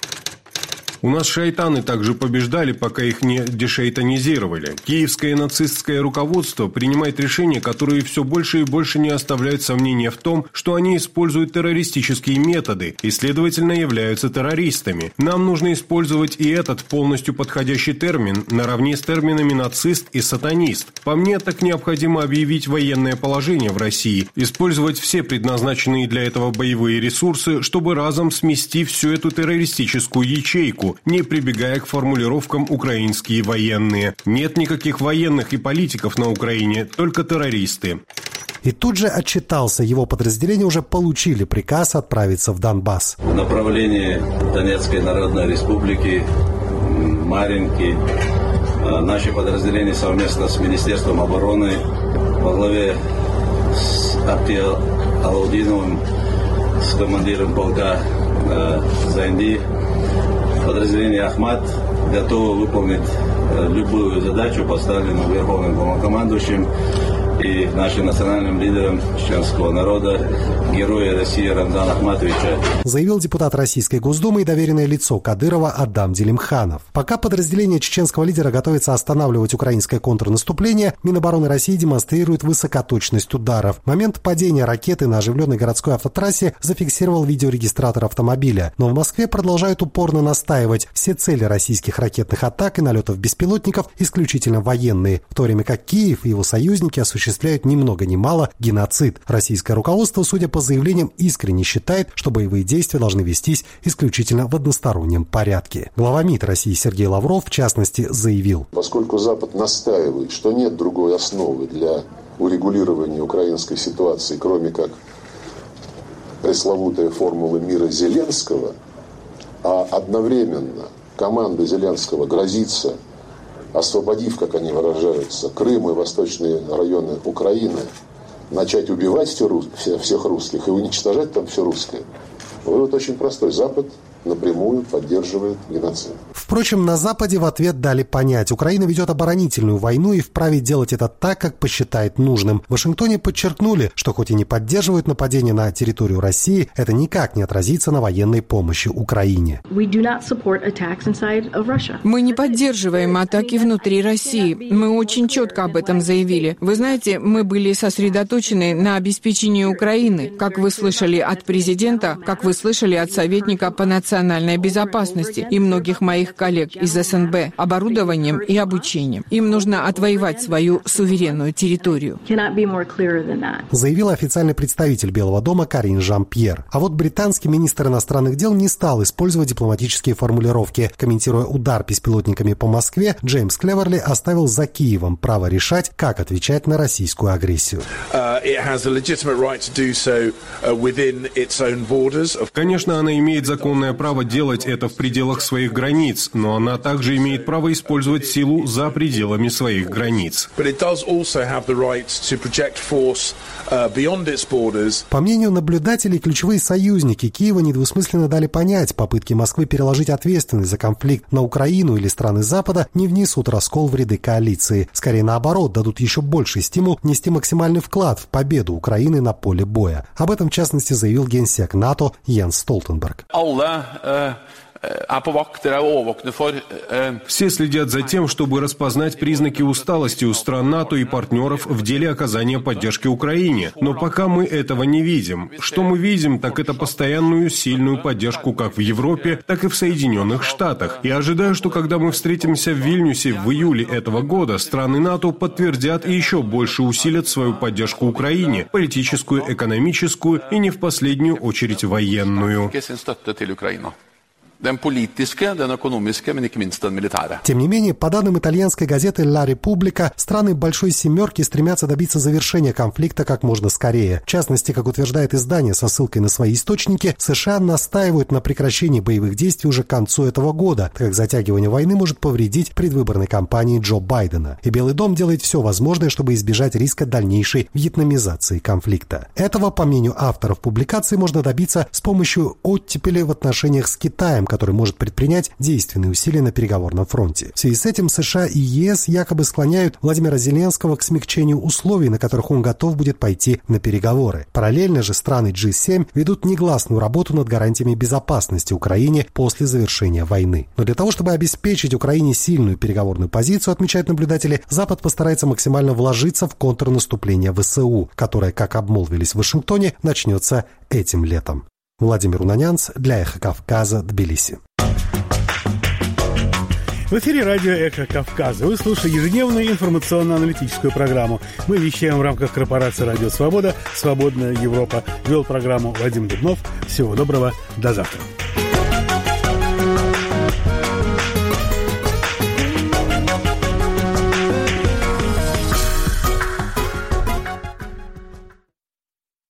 У нас шайтаны также побеждали, пока их не дешейтанизировали. Киевское нацистское руководство принимает решения, которые все больше и больше не оставляют сомнения в том, что они используют террористические методы и, следовательно, являются террористами. Нам нужно использовать и этот полностью подходящий термин наравне с терминами нацист и сатанист. По мне, так необходимо объявить военное положение в России, использовать все предназначенные для этого боевые ресурсы, чтобы разом смести всю эту террористическую ячейку, не прибегая к формулировкам «украинские военные». Нет никаких военных и политиков на Украине, только террористы. И тут же отчитался, его подразделения уже получили приказ отправиться в Донбасс. В направлении Донецкой Народной Республики, Марьинки, наши подразделения совместно с Министерством обороны во главе с Апти Алаудиновым, с командиром полка Зайнди, подразделение «Ахмат» готово выполнить любую задачу, поставленную Верховным Главнокомандующим и нашим национальным лидером чеченского народа, героя России Рамзана Ахматовича, заявил депутат Российской Госдумы и доверенное лицо Кадырова Адам Делимханов. Пока подразделение чеченского лидера готовится останавливать украинское контрнаступление, Минобороны России демонстрирует высокоточность ударов. Момент падения ракеты на оживленной городской автотрассе зафиксировал видеорегистратор автомобиля. Но в Москве продолжают упорно настаивать: все цели российских ракетных атак и налетов беспилотников исключительно военные, в то время как Киев и его союзники осуществляют осуществляют ни много ни мало геноцид. Российское руководство, судя по заявлениям, искренне считает, что боевые действия должны вестись исключительно в одностороннем порядке. Глава МИД России Сергей Лавров, в частности, заявил: поскольку Запад настаивает, что нет другой основы для урегулирования украинской ситуации, кроме как пресловутая формула мира Зеленского, а одновременно команда Зеленского грозится, освободив, как они выражаются, Крым и восточные районы Украины, начать убивать всех русских и уничтожать там все русское. Вывод очень простой. Запад напрямую поддерживает геноцид. Впрочем, на Западе в ответ дали понять: Украина ведет оборонительную войну и вправе делать это так, как посчитает нужным. В Вашингтоне подчеркнули, что хоть и не поддерживают нападение на территорию России, это никак не отразится на военной помощи Украине. Мы не поддерживаем атаки внутри России. Мы очень четко об этом заявили. Вы знаете, мы были сосредоточены на обеспечении Украины, как вы слышали от президента, как вы слышали от советника по национальной национальной безопасности и многих моих коллег из СНБ оборудованием и обучением. Им нужно отвоевать свою суверенную территорию. Заявил официальный представитель Белого дома Карин Жан-Пьер. А вот британский министр иностранных дел не стал использовать дипломатические формулировки. Комментируя удар беспилотниками по Москве, Джеймс Клеверли оставил за Киевом право решать, как отвечать на российскую агрессию. Конечно, она имеет законное право делать это в пределах своих границ, но она также имеет право использовать силу за пределами своих границ. По мнению наблюдателей, ключевые союзники Киева недвусмысленно дали понять: попытки Москвы переложить ответственность за конфликт на Украину или страны Запада не внесут раскол в ряды коалиции. Скорее наоборот, дадут еще больший стимул нести максимальный вклад в победу Украины на поле боя. Об этом, в частности, заявил генсек НАТО Йенс Столтенберг. Все следят за тем, чтобы распознать признаки усталости у стран НАТО и партнеров в деле оказания поддержки Украине. Но пока мы этого не видим. Что мы видим, так это постоянную сильную поддержку как в Европе, так и в Соединенных Штатах. Я ожидаю, что когда мы встретимся в Вильнюсе в июле этого года, страны НАТО подтвердят и еще больше усилят свою поддержку Украине, политическую, экономическую и не в последнюю очередь военную. Den politiske, den økonomiske, men ikke minst den militære. Тем не менее, по данным итальянской газеты «Ла Република», страны «Большой семерки» стремятся добиться завершения конфликта как можно скорее. В частности, как утверждает издание со ссылкой на свои источники, США настаивают на прекращении боевых действий уже к концу этого года, так как затягивание войны может повредить предвыборной кампании Джо Байдена. И Белый дом делает все возможное, чтобы избежать риска дальнейшей вьетнамизации конфликта. Этого, по мнению авторов публикации, можно добиться с помощью оттепели в отношениях с Китаем, который может предпринять действенные усилия на переговорном фронте. В связи с этим США и ЕС якобы склоняют Владимира Зеленского к смягчению условий, на которых он готов будет пойти на переговоры. Параллельно же страны джи семь ведут негласную работу над гарантиями безопасности Украине после завершения войны. Но для того, чтобы обеспечить Украине сильную переговорную позицию, отмечают наблюдатели, Запад постарается максимально вложиться в контрнаступление ВСУ, которое, как обмолвились в Вашингтоне, начнется этим летом. Владимир Унанянц для «Эхо Кавказа», Тбилиси. В эфире радио «Эхо Кавказа». Вы слушаете ежедневную информационно-аналитическую программу. Мы вещаем в рамках корпорации «Радио Свобода», «Свободная Европа». Вел программу Вадим Дубнов. Всего доброго. До завтра.